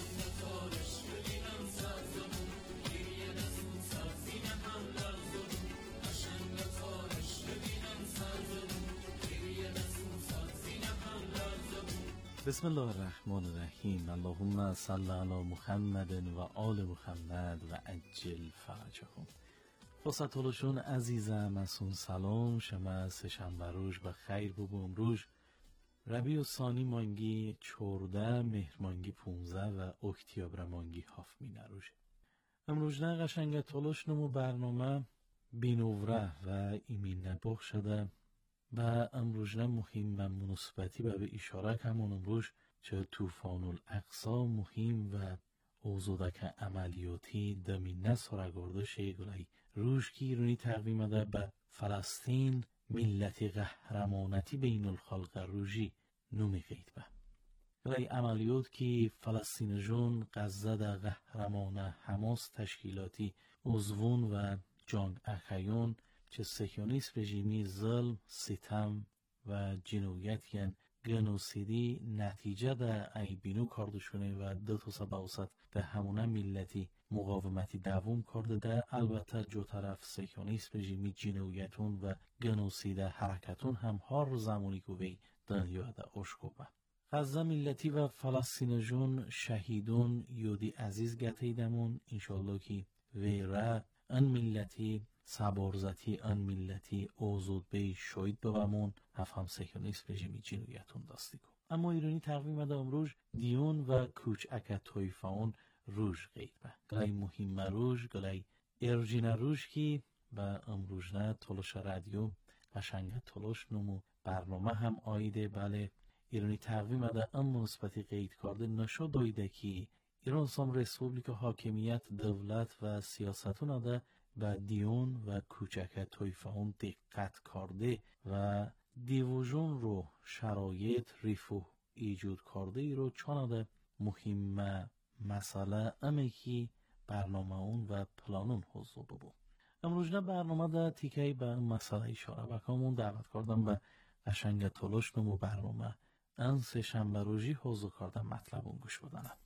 بسم الله الرحمن الرحیم. اللهم صل علی محمد و آل محمد و عجل فرجهم. فرصتولشون عزیزم اسون سلام شما سه‌شنبه روز به خیر بوم روز ربیع الثانی مانگی 14 مهر مانگی 15 و اکتبر مانگی 7 روز. امروز نه قشنگ تولش نمو برنامه بینوره و ایمین نبخ شده و امروز مهم و مناسبتی به اشاره همون امروز چه طوفان الاقصا مهم و اوزودک عملیاتی دمینه سرگرده شیگلی روش که ایرانی تقویم ده به فلسطین ملتی قهرمانتی بین الخلق روژی نمیگید به گلی عملیات که فلسطین جون غزه ده قهرمان حماس تشکیلاتی عضوون و جنگ اخیون چه سهیونیست رژیمی ظلم، ستم و جنایت یعن گنوسیدی نتیجه ده ای بینو کاردشونه و دو تا سباوسط به همونه ملتی مقاومتی دوم کرده ده. البته جو طرف سیکونیست رژیمی جنویتون و گنوسیده حرکتون هم هر زمانی که وی دنیا ده اشکوبه. غزه ملتی و فلسطینجون شهیدون یودی عزیز گتیدمون انشالله که ویره ان ملتی سبارزتی ان ملتی اوزود بی شوید بوامون هم سیکونیست رژیمی جنویتون دستی کن. اما ایرانی تقویم ده امروز دیون و کوچ اکا تویفاون روش قید به گلای مهم روش گلای ارجین روش که به امروز نه تلوش رادیو قشنگ تلوش نمو برنامه هم آیده. بله ایرانی تقویم ده اما نسبتی قید کرده نشو دایده که ایران سام رسپوبلیک حاکمیت دولت و سیاستون ده به دیون و کوچک تویفاون دقت کرده و دیوژون رو شرایط ریفو ایجود کرده ای رو چانده مهم مسئله امی که برنامه اون و پلانون حضور ببو. امروز نه برنامه ده تیکهی به مسئله اشاره بکنمون دعوت کردم به قشنگ تلوش نمو برنامه ان سه شنبه روزی حضور کردم مطلب اون گوش بدنم.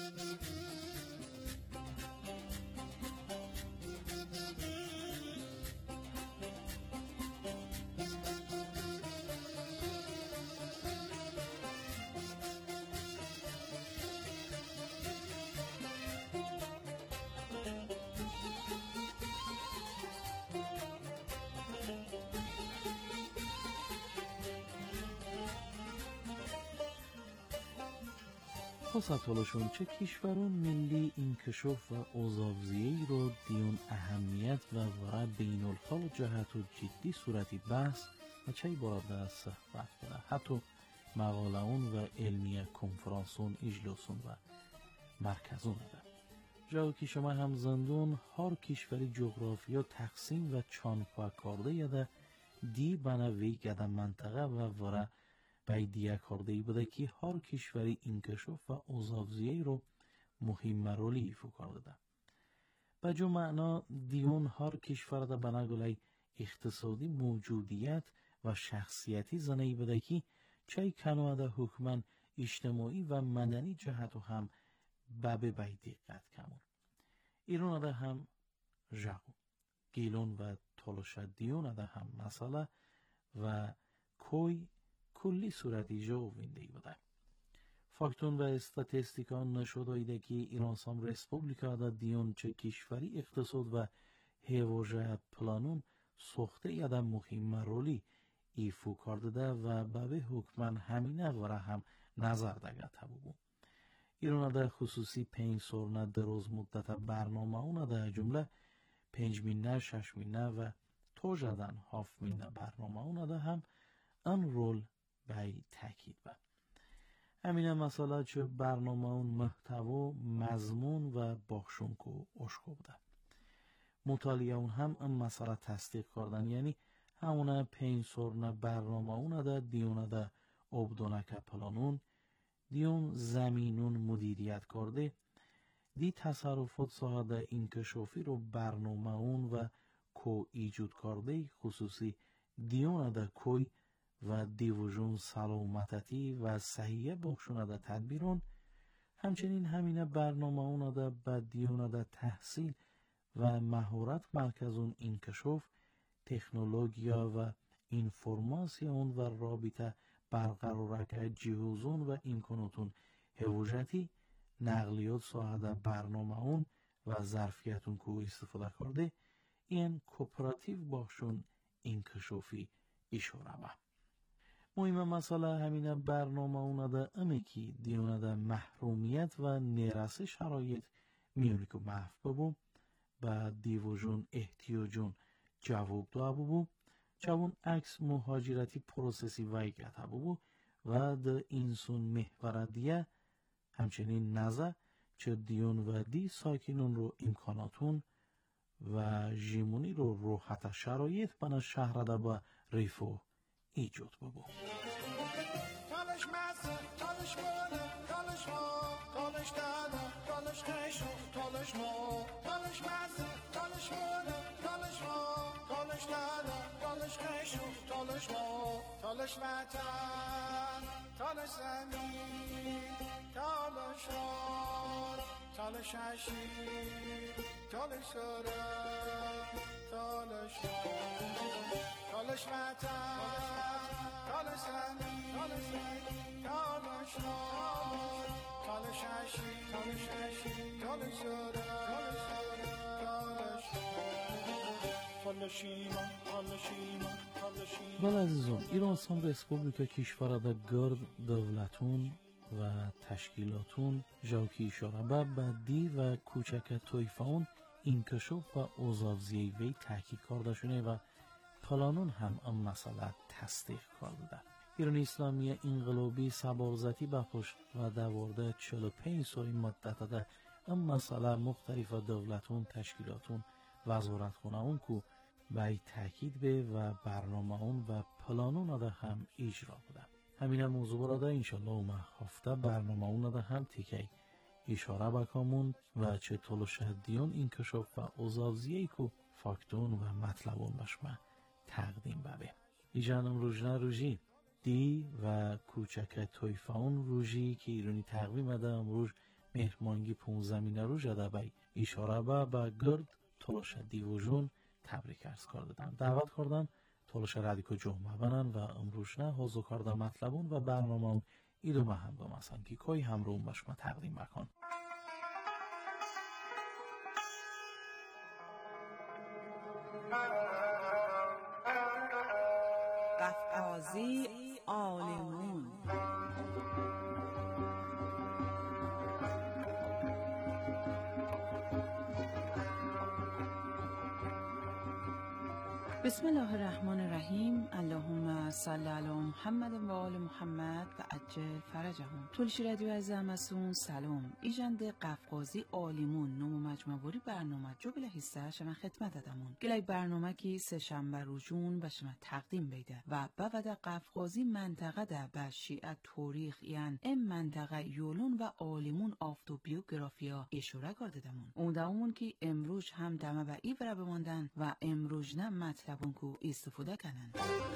خواستالشون چه کشورون ملی انکشاف و اوزاوزیهی رو دیون اهمیت و ورا بین الخال جهت و جدی صورتی بحث و چه بارد از صحبت کنه. حتی مقاله اون و علمی کنفرانسون اجلاسون و مرکزون ده. جاو که شما هم زندون هر کشوری جغرافیا تقسیم و چانپا کرده یده دی بنوی گده منطقه و ورا بایدیه کرده ای بوده که هر کشوری انکشاف و اوزاوزیهی رو مهم رولی ایفو کرده ده. به جو معنا دیون هر کشور ده بناگلای اقتصادی موجودیت و شخصیتی زنهی بوده که چای کنواده حکمن اجتماعی و مدنی جهتو هم بابه بای دقت کمون. ایران ده هم جاگو گیلون و تلوش دیون ده هم مسئله و کوی کلی صورتی جو وینده بوده. فاکتون و استاتستیکان نشده ایده که ایران سام رسپوبلیکا دا دیون چه کشوری اقتصاد و هیواژه پلانون سخته یده مهم رولی ایفو کرده ده و به حکمن همینه وره هم نظر دگه تبو. ایران ده خصوصی 5 سورنه دروز مدت برنامه اون ده جمله 5 مینه 6 مینه و تو جدن 7 مینه برنامه اون ده هم ان رول بای تاکید با. همینه مسئله چه برنامه اون محتوا مضمون و باخشون کو اشکو بوده. مطالعه اون هم این مسئله تصدیق کردن، یعنی همونه 5 سورنه برنامه اون ده دیونه ده obdonaka پلانون دیون زمینون مدیریت کرده دی تصرفات ساده انکشافی رو برنامه اون و کو ایجود کرده خصوصی دیون ده کوی و دیوژون سلامتی و صحیح بخشونه ده تدبیرون همچنین همینه برنامه اون ده به دیون ده تحصیل و مهارت مرکزون انکشاف تکنولوژیا و اینفورماسیون و رابطه برقرار جهوزون و امکاناتون هوجتی نقلیات ساعده برنامه اون و ظرفیتون که استفاده کرده این کوپراتیو باشون انکشافی اشاره با. مهم مسئله همینه برنامه اون ده امیکی دیونه ده محرومیت و نیرسه شرایط میونی که محو ببو و دیوژون احتیاجون جواب دو ببو چون عکس مهاجرتی پروسسی ویگت ببو و ده اینسون محوردیه همچنین نزه چه دیون و دی ساکنون رو امکاناتون و جیمونی رو روحت شرایط بنا شهر ده با ریفو ایجاد ببو. تالش مزه، تالش ماله، تالش ما، تالش داده، تالش خشو، تالش ما، تالش مزه، تالش ماله، تالش ما، تالش داده، تالش خشو، تالش ما، تالش وطن، زمین تالشار تالشاشی تالشاره تالشار تالش وطن تالش زمین تالشار تالشاشی تالشاره بله عزیزان، ایران سام ریسپوبلیکا کشورده گرد دولتون و تشکیلاتون جاوکی اشاره به بدی و کوچک تویفاون انکشاف و اوزاوزیه وی تحقیق کرده شده و پلانون هم این مسئله تصدیق کرده. ایران اسلامی انقلابی سبارزتی به پشت و دوارده 45 سال مدت ده این مسئله مختلف دولتون تشکیلاتون وزارت خونه اون که به تاکید به و برنامه اون و پلانون ده هم اجرا بوده. همین موضوع را ده انشالله اومه هفته برنامه اون ده هم تیکی اشاره بکامون و چه طولش دیون انکشاف و اوزاوزیهی که فاکتون و مطلبون بشمه تقدیم ببه. ایجانم روژنه روژی دی و کوچک تویفاون روژی که ایرانی تقویم ده امروز مهرمانگی 15 روژه ده بی اشاره به گرد طولش دیوژون تبریک ارز کردن. دعوت کردن طولش رادیکو جمعه بنن و امروز نه حضور کردن مطلبون و برنامه ایدو هم با مثلا که کوی هم رو بشما تقدیم بکن. قفقازی آلمون بسم الله الرحمن الرحیم. اللهم صل علی محمد و آل محمد و عجل فرجهم. تولشی رادیو از همسون سلام. ایجنده قفقازی آلیمون نمو مجموعی برنامه جو بله حصه شما خدمت دادمون. گلای برنامه کی سه شنبه روزون به شما تقدیم بیده و بعد قفقازی منطقه ده به شیعه تاریخ یعنی این منطقه یولون و آلیمون آفتوبیوگرافیا اشاره کرده دمون. اون دامون که امروز هم دمه به ایوره بماندن و امروز نه مطلب کو استفاده کنن.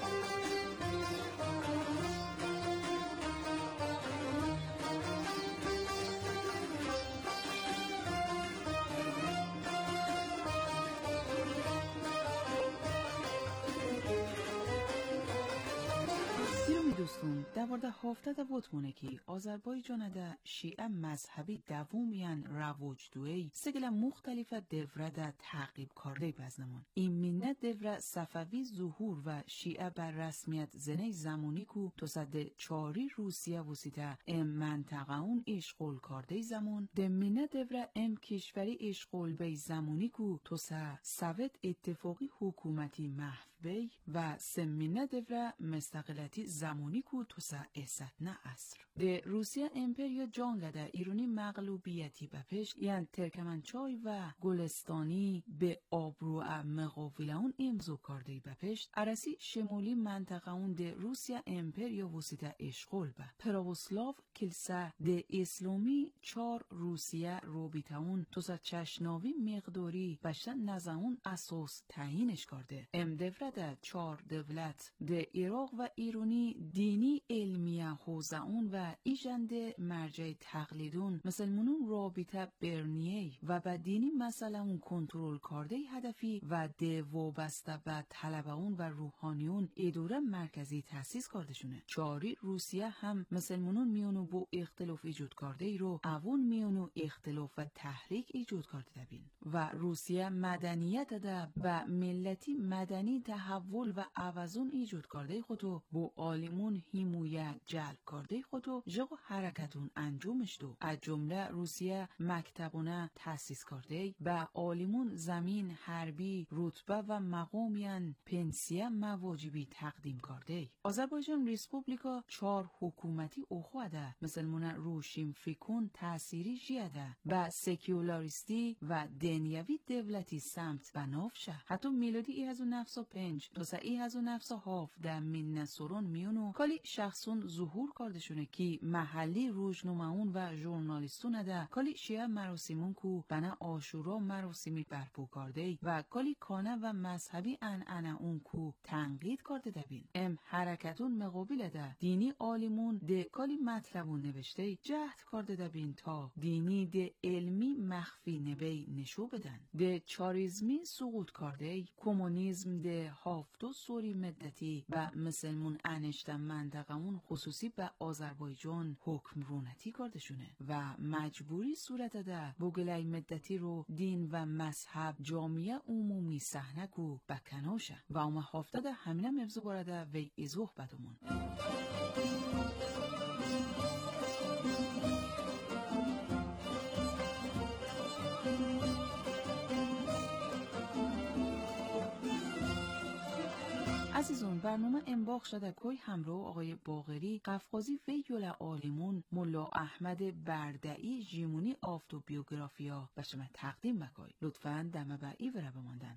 دوستون در مورد هفته ده بوتمونه که آذربایجان ده شیعه مذهبی دوم یعن رواج دوی سگل مختلف دوره ده تعقیب کرده بزنمون. این مینه دوره صفوی ظهور و شیعه بر رسمیت زنه زمانی کو تصد چاری روسیه وسیده ام منطقه اون اشغال کرده زمان ده مینه دوره ام کشوری اشغال بی زمانی کو تصد سوید اتفاقی حکومتی محو بی و سمینه دوره مستقلتی زمانی کو توسا احسد نه اصر. ده روسیه امپریا جانگده ایرانی مغلوبیتی بپش یعنی ترکمنچای و گلستانی به آبرو مقاوله اون امضا کرده بپش عرصی شمولی منطقه اون ده روسیه امپریا وسیده اشغال به پراوسلاو کلسه ده اسلامی 4 روسیه روبیته اون توسا چشناوی مقداری بشتن نزاون اساس تعیینش کرده. امدفره ده 4 دولت ده عراق و ایرانی دینی علمیه حوزه اون و ایجنده مرجع تقلیدون مثل منون رابطه برنیه و به دینی مثلا اون کنترل کرده هدفی و ده وابسته به طلبه اون و روحانیون اداره مرکزی تأسیس کرده شونه. 4 روسیه هم مثل منون میونو با اختلاف ایجاد کرده ای رو اون میونو اختلاف و تحریک ایجاد کرده بین و روسیه مدنیت ده و ملتی مدنی تحول و عوضون ایجاد کرده خودو با آلیمون حمایت جلب کرده خودو جگو حرکتون انجامش دو. از جمله روسیه مکتبونه تأسیس کرده به آلیمون زمین حربی رتبه و مقامیان پنسیه مواجبی تقدیم کرده. آذربایجان ریسپوبلیکا 4 حکومتی اوخواده مثل من روشیم فیکون تأثیری جیده به سکیولاریستی و دنیوی دولتی سمت بنافشه. حتی میلادی 1905 پنج دوسایی هزو نفس هاف در من نسورون میونو کالی شخصون ظهور کردشونه کی محلی روزنامه‌ون و ژورنالیستون ده کالی شیعه مراسمون کو بنا آشورا مراسمی برپا کرده و کالی کانه و مذهبی انعنه اون کو تنقید کرده دبین ام حرکتون مقابل ده دینی عالمون ده کالی مطلبون نوشته جهد کرده دبین تا دینی ده علمی مخفی نبی نشو بدن ده چاریزمی سقوط کرده کمونیسم ده هافتو سوری مدتی و مسلمون انشتن منطقمون خصوصی به آذربایجان حکم رونتی کرده شونه و مجبوری صورت ده بوگلای مدتی رو دین و مذهب جامعه عمومی سحنکو بکناشه و اومه هافته ده همینه مبزو بارده وی ایزوح بدمون عزیزون برنامه انباخ شده کوی همراه آقای باقری قفقازی ویول عالمون ملا احمد بردعی جیمونی آفتو بیوگرافیا به شما تقدیم بکای لطفاً دمه بعی وره بماندن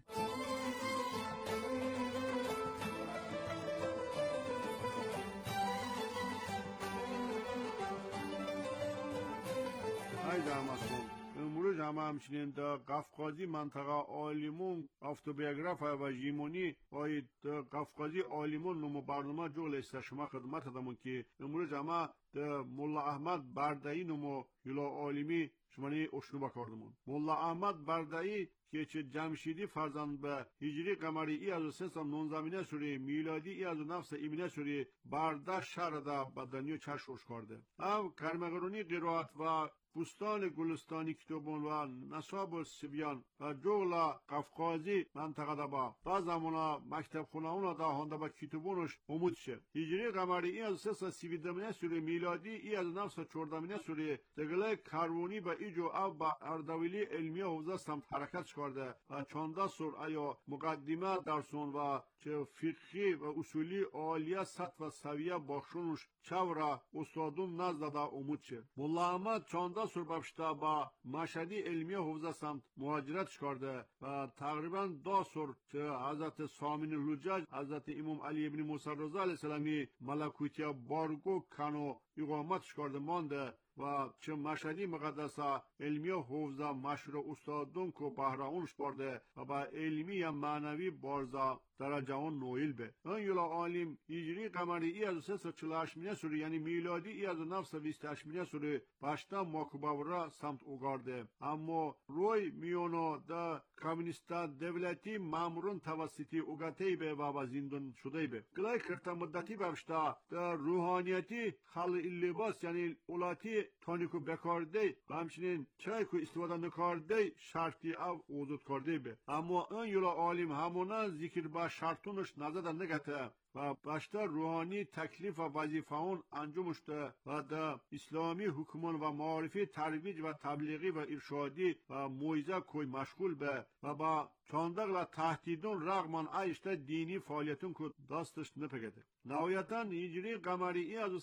های دامستون امروز همچنین در قفقازی منطقه آلیمون آفتوبیوگراف و ژیمونی و در قفقازی آلیمون نمو برنامه جول است شما خدمت دادم که امروز همه در ملا احمد بردعی نمو یلا عالمی شمانی اشنو بکردمون ملا احمد بردعی که چه جمشیدی فرزند به هجری قمری ای از 319 سوری میلادی ای از 9 سوری برده شهر دا به دنیا چشوش کرده او کرمگرونی قرائت و بستان گلستانی کتابون و نصاب و سبیان و جغل قفقازی منطقه دا با زمانا مکتب خونه اونا دا هنده با کتابونش امود شد هجری قمری ای از 332 سوری میلادی ای از 914 سوری دگله کارونی با ایجو او با اردویلی علمی حوزه سمت حرکت کرده و چانده سور ایا مقدمه درسون و چه فقهی و اصولی عالیه سطح و سویه بخشونش چورا استادون نزد دا امود شد ملا احمد چانده سور بفشته با مشهدی علمی حوزه سمت مهاجرت کرده و تقریبا 2 سور چه حضرت سامین الحجاج حضرت امام علی ابن موسی رضا علیه السلامی ملکوتیه بارگو کنو اقامتش کرده مانده و چه مشهدی مقدسه علمی حوزه مشهور استادون کو بهرهونش برده و با علمی معنوی بارزا درجه اون نویل به اون یلا عالم هجری قمری ای از 348 سوری یعنی میلادی ای از 928 سوری باشتا مکباورا سمت اوگارده اما روی میونو دا کمونیستا دولتی مامورون توسطی اوگاتی به و زندان شده به گلای کرتا مدتی باشتا دا روحانیتی خل لباس یعنی اولاتی تانیکو بکارده و همچنین چایکو استفاده نکارده شرطی او وجود کرده به اما اون یلا عالم همونا ذکر با شرطونش نزده نگته و باشتا روحانی تکلیف و وظیفه اون انجامش ده و ده اسلامی حکمان و معارفی ترویج و تبلیغی و ارشادی و موعظه کوی مشغول به و با چاندق و تهدیدون رغمان ایشته دینی فعالیتون که دستش نپگده نهایتا هجری قمری ای از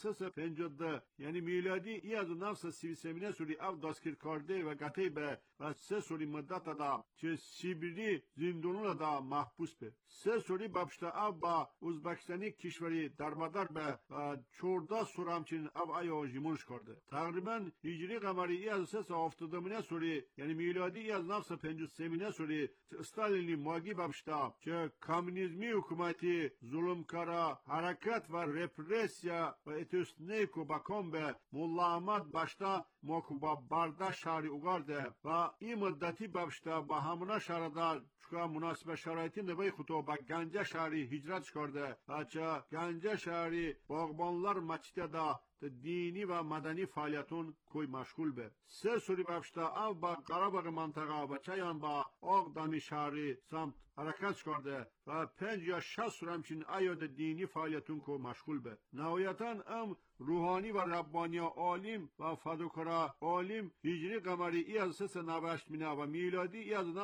352 یعنی میلادی ای از 933 سوری او دستگیر کرده و گته به و 3 سوری مدت دا چه سیبری زندانون دا محبوس به 3 سوری بابشتا او با ازبکستانی کشوری دربدر به و 14 سور همچنین او ایا جیمونش کرده تقریبا هجری قمری ای از 370 سوری یعنی میلادی ای از 953 سوری استالینی ماگی بابشتا چه کمونیزمی حکومتی ظلمکارا حرکت و رپرسیا و اتوسنیکو بکن به ملا احمد باشتا مکوبا برده شهری اوگارده و این مدتی بابشتا با همونا شهردار چکا مناسب شرایطی نبای خودو با گنجه شهری هجرت کرده و چه گنجه شهری باغبانlar مچیده دا دینی و مدنی فعالیتون کوی مشغول به 3 سوری بابشتا او با قرابق منطقه و چیان با آق دامی شهری سمت حرکت کرده و 5 یا 6 سور همچین ایاد دینی فعالیتون کو مشغول به نهایتا ام روحانی و ربانی عالم و فدوکرا عالم هجری قمری ای از 398 و میلادی ای از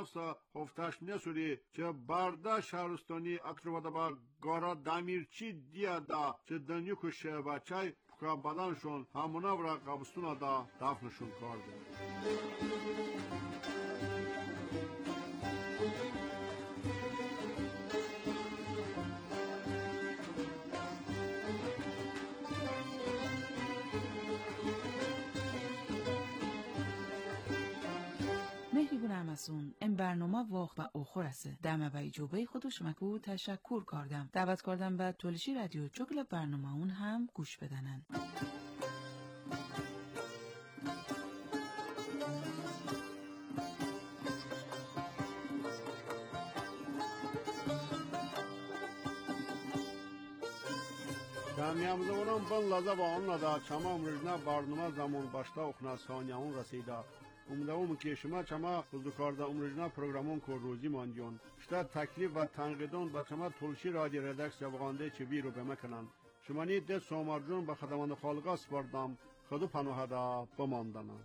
978 سوری چه برده شهرستانی اطروباده با گارا دمیرچی دیا دا چه دنیو کشه و چای که بدنشون همونا و قبستون دا دفنشون کرده مسون این برنامه وقت و آخر است. دم و ایجابه خودش مکو تشکر کردم. دعوت کردم به تولشی رادیو چوکل برنامه اون هم گوش بدنن. Cəmiyəmizə ben laza və onunla da çama ömrünə barnıma zaman başta oxuna saniyağın rəsidə. Umdavum ki şuma çama qızdıkarda ömrünə programın korruzi mandiyon. İşte təklif və tənqidon və çama Tulşi Radio redaksiya vəğanda çevi رو بمکنن. شمانی ده سومرجون به خدمات خالقا سپردم خدو پناهدا بماندنم.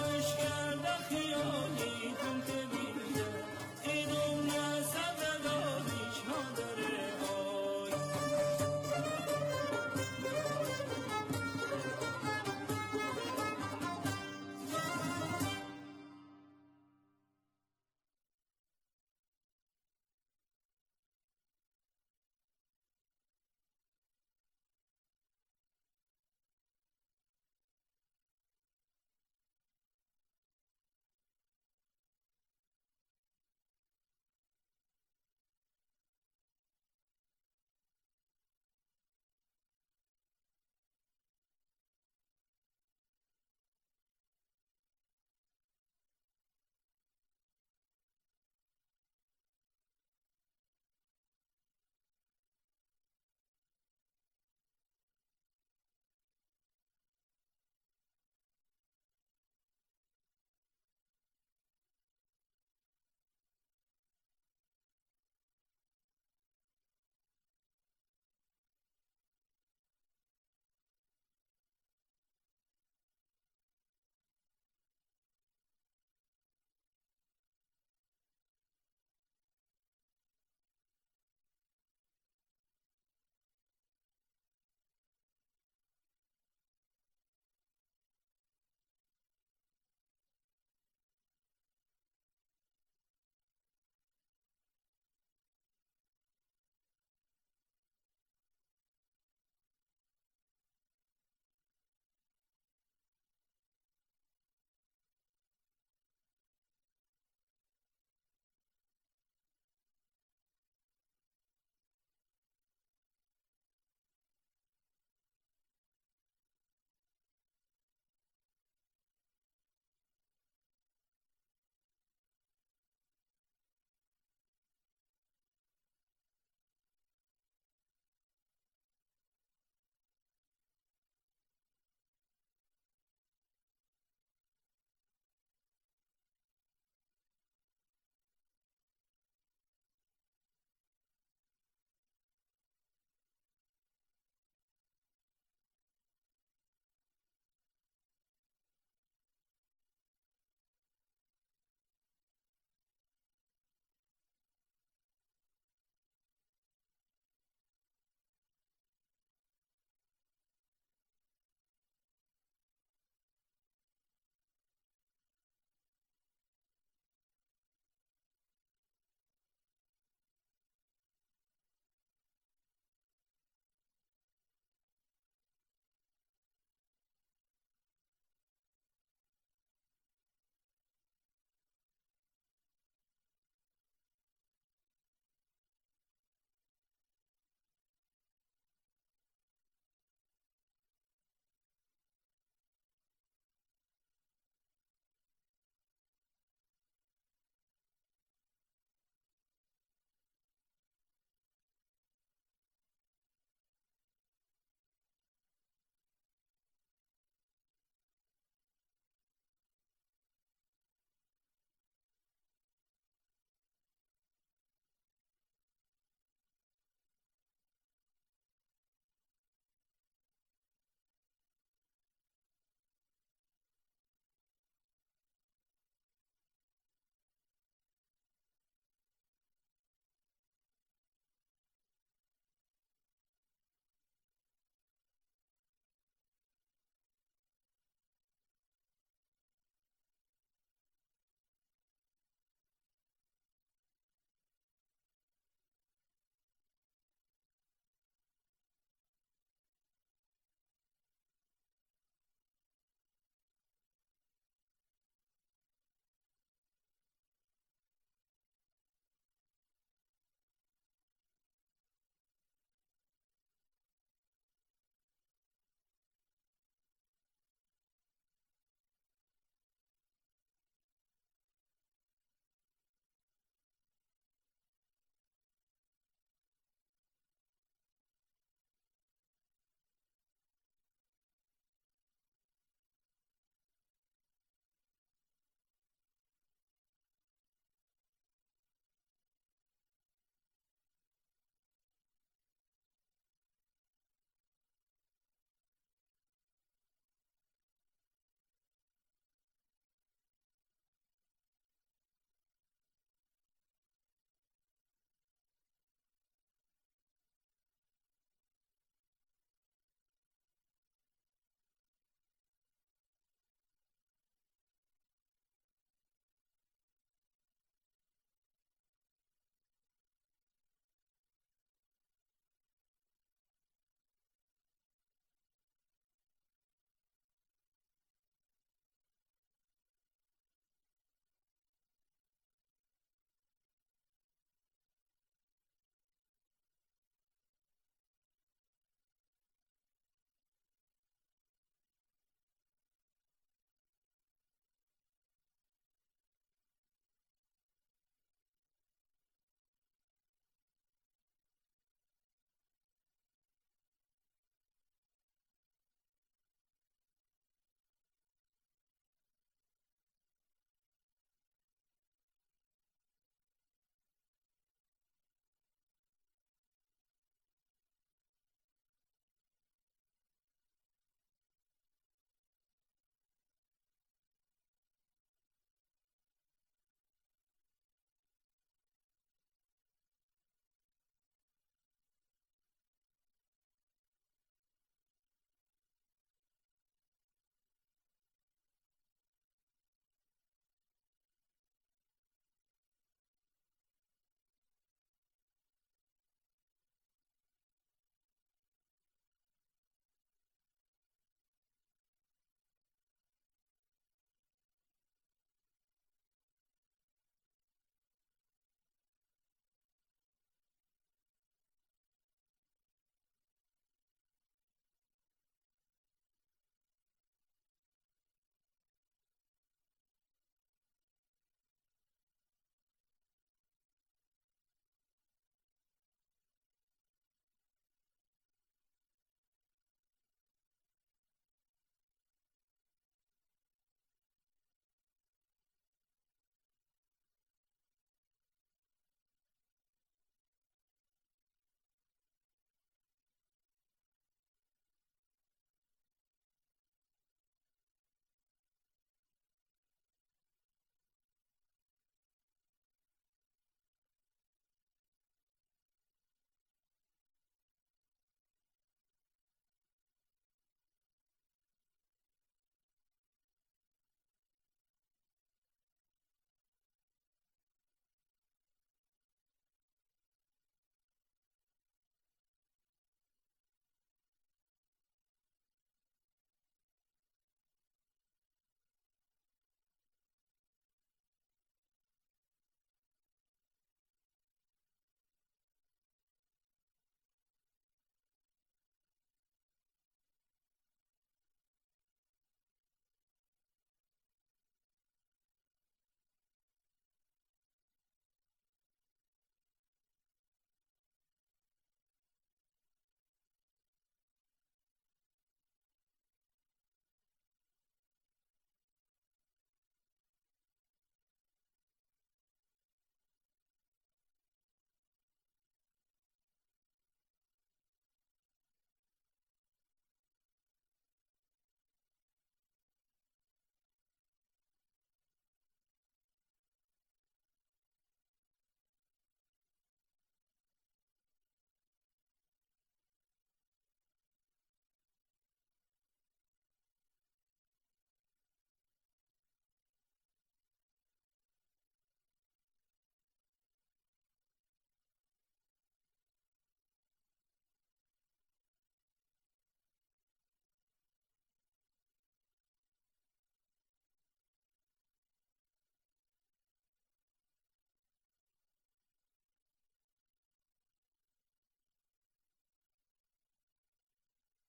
Thank you.